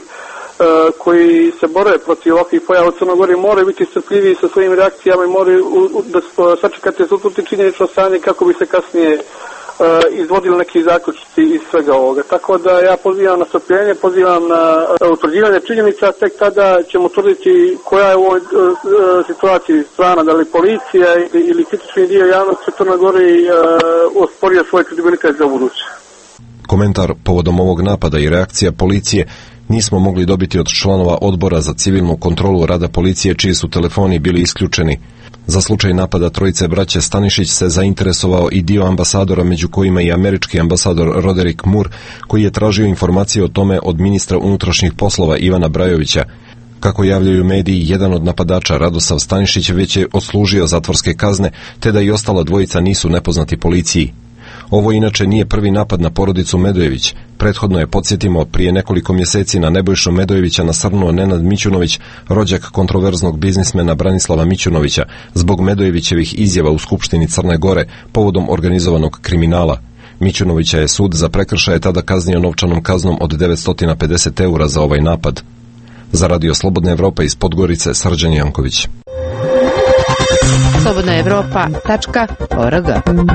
koji se bore protiv ovakvih pojava u Crnoj Gori moraju biti strpljiviji sa svojim reakcijama i moraju da sačekati rezultati činjenično stanje kako bi se kasnije izvodili neki zaključci iz svega ovoga. Tako da ja pozivam na strpljenje, pozivam na utvrđivanje činjenica, tek tada ćemo utvrditi koja je u ovoj situaciji strana, da li policija ili kritični dio javnosti u Crnoj Gori osporio svoj kredibilitet za buduće. Komentar povodom ovog napada i reakcija policije nismo mogli dobiti od članova odbora za civilnu kontrolu rada policije čiji su telefoni bili isključeni. Za slučaj napada trojice braće Stanišić se zainteresovao i dio ambasadora, među kojima i američki ambasador Roderick Moore, koji je tražio informacije o tome od ministra unutrašnjih poslova Ivana Brajovića. Kako javljaju mediji, jedan od napadača, Radosav Stanišić, već je odslužio zatvorske kazne, te da i ostala dvojica nisu nepoznati policiji. Ovo inače nije prvi napad na porodicu Medojević. Prethodno je, podsjetimo, prije nekoliko mjeseci na Nebojšu Medojevića nasrnuo Nenad Mićunović, rođak kontroverznog biznismena Branislava Mićunovića, zbog Medojevićevih izjava u Skupštini Crne Gore povodom organizovanog kriminala. Mićunovića je sud za prekršaje tada kaznio novčanom kaznom od 950 € za ovaj napad. Za Radio Slobodna Evropa iz Podgorice, Srđan Janković. slobodnaevropa.org.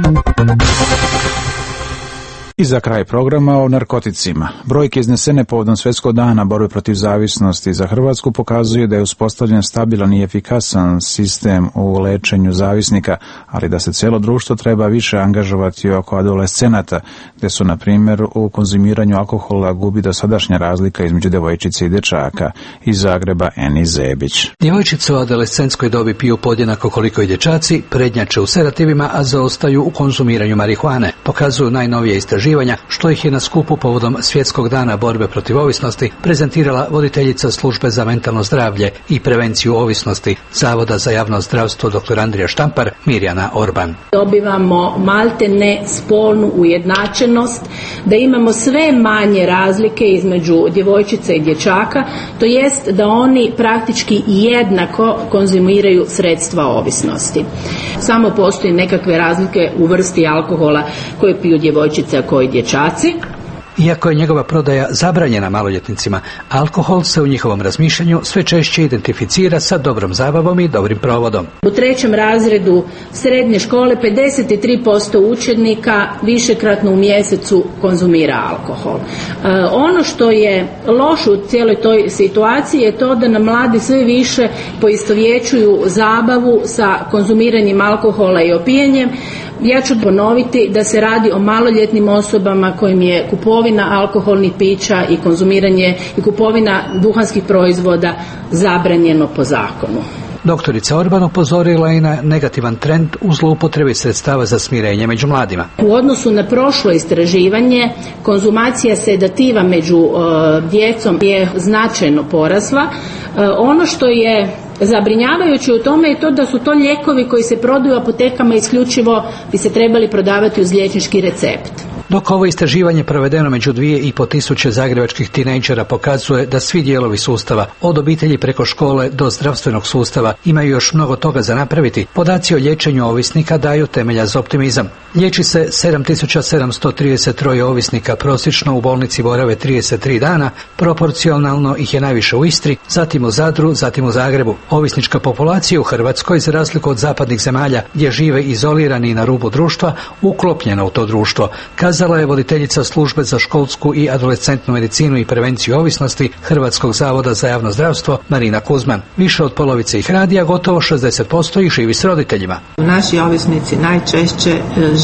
I za kraj programa o narkoticima. Brojke iznesene povodom Svjetskog dana borbe protiv zavisnosti za Hrvatsku pokazuju da je uspostavljen stabilan i efikasan sistem u lečenju zavisnika, ali da se cijelo društvo treba više angažovati oko adolescenata, gdje su, na primjer, u konzumiranju alkohola gubi dosadašnja razlika između djevojčice i dječaka. Iz Zagreba, Eni Zebić. Djevojčice u adolescentskoj dobi piju podjednako koliko i dječaci, prednjače u sedativima, a zaostaju u konzumiranju marihuane, pokazuju najnovije istraživanja, što ih je na skupu povodom Svjetskog dana borbe protiv ovisnosti prezentirala voditeljica službe za mentalno zdravlje i prevenciju ovisnosti Zavoda za javno zdravstvo dr. Andrija Štampar, Mirjana Orban. Dobivamo maltene spolnu ujednačenost, da imamo sve manje razlike između djevojčica i dječaka, to jest da oni praktički jednako konzumiraju sredstva ovisnosti. Samo postoji nekakve razlike u vrsti alkohola koje piju djevojčice, a koji dječaci. Iako je njegova prodaja zabranjena maloljetnicima, alkohol se u njihovom razmišljanju sve češće identificira sa dobrom zabavom i dobrim provodom. U 3. razredu srednje škole 53% učenika višekratno u mjesecu konzumira alkohol. Ono što je loše u cijeloj toj situaciji je to da nam mladi sve više poistovjećuju zabavu sa konzumiranjem alkohola i opijenjem. Ja ću ponoviti da se radi o maloljetnim osobama kojim je kupovina alkoholnih pića i konzumiranje i kupovina duhanskih proizvoda zabranjeno po zakonu. Doktorica Orban upozorila i na negativan trend u zloupotrebi sredstava za smirenje među mladima. U odnosu na prošlo istraživanje, konzumacija sedativa među djecom je značajno porasla. Ono što je zabrinjavajuće u tome je to da su to lijekovi koji se prodaju u apotekama isključivo bi se trebali prodavati uz liječnički recept. Dok ovo istraživanje provedeno među 2.500 zagrebačkih tinejdžera pokazuje da svi dijelovi sustava, od obitelji preko škole do zdravstvenog sustava, imaju još mnogo toga za napraviti, podaci o liječenju ovisnika daju temelja za optimizam. Liječi se 7.733 ovisnika, prosječno u bolnici borave 33 dana, proporcionalno ih je najviše u Istri, zatim u Zadru, zatim u Zagrebu. Ovisnička populacija u Hrvatskoj, za razliku od zapadnih zemalja gdje žive izolirani na rubu društva, uklopljena u to društvo, kazala je voditeljica službe za školsku i adolescentnu medicinu i prevenciju ovisnosti Hrvatskog zavoda za javno zdravstvo Marina Kuzman. Više od polovice ih radi, a gotovo 60% ih živi s roditeljima. Naši ovisnici najčešće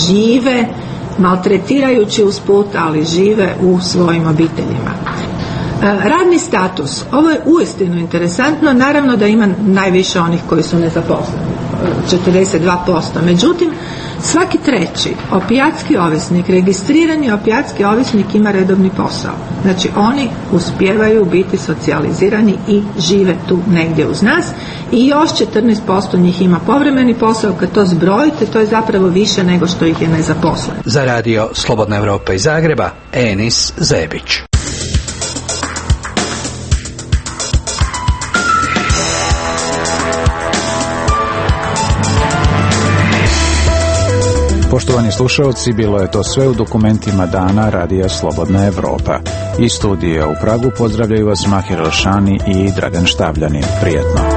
žive maltretirajući usput, ali žive u svojim obiteljima. Radni status, ovo je uistinu interesantno, naravno da ima najviše onih koji su nezaposleni, 42%, međutim svaki treći opijatski ovisnik, registrirani opijatski ovisnik ima redovni posao. Znači oni uspijevaju biti socijalizirani i žive tu negdje uz nas i još 14% njih ima povremeni posao. Kad to zbrojite, to je zapravo više nego što ih je nezaposleno. Za radio Slobodna Evropa iz Zagreba, Enis Zebić. Poštovani slušalci, bilo je to sve u dokumentima dana Radija Slobodna Evropa. Iz studija u Pragu pozdravljaju vas Mahir Elšani i Dragan Štavljani. Prijetno.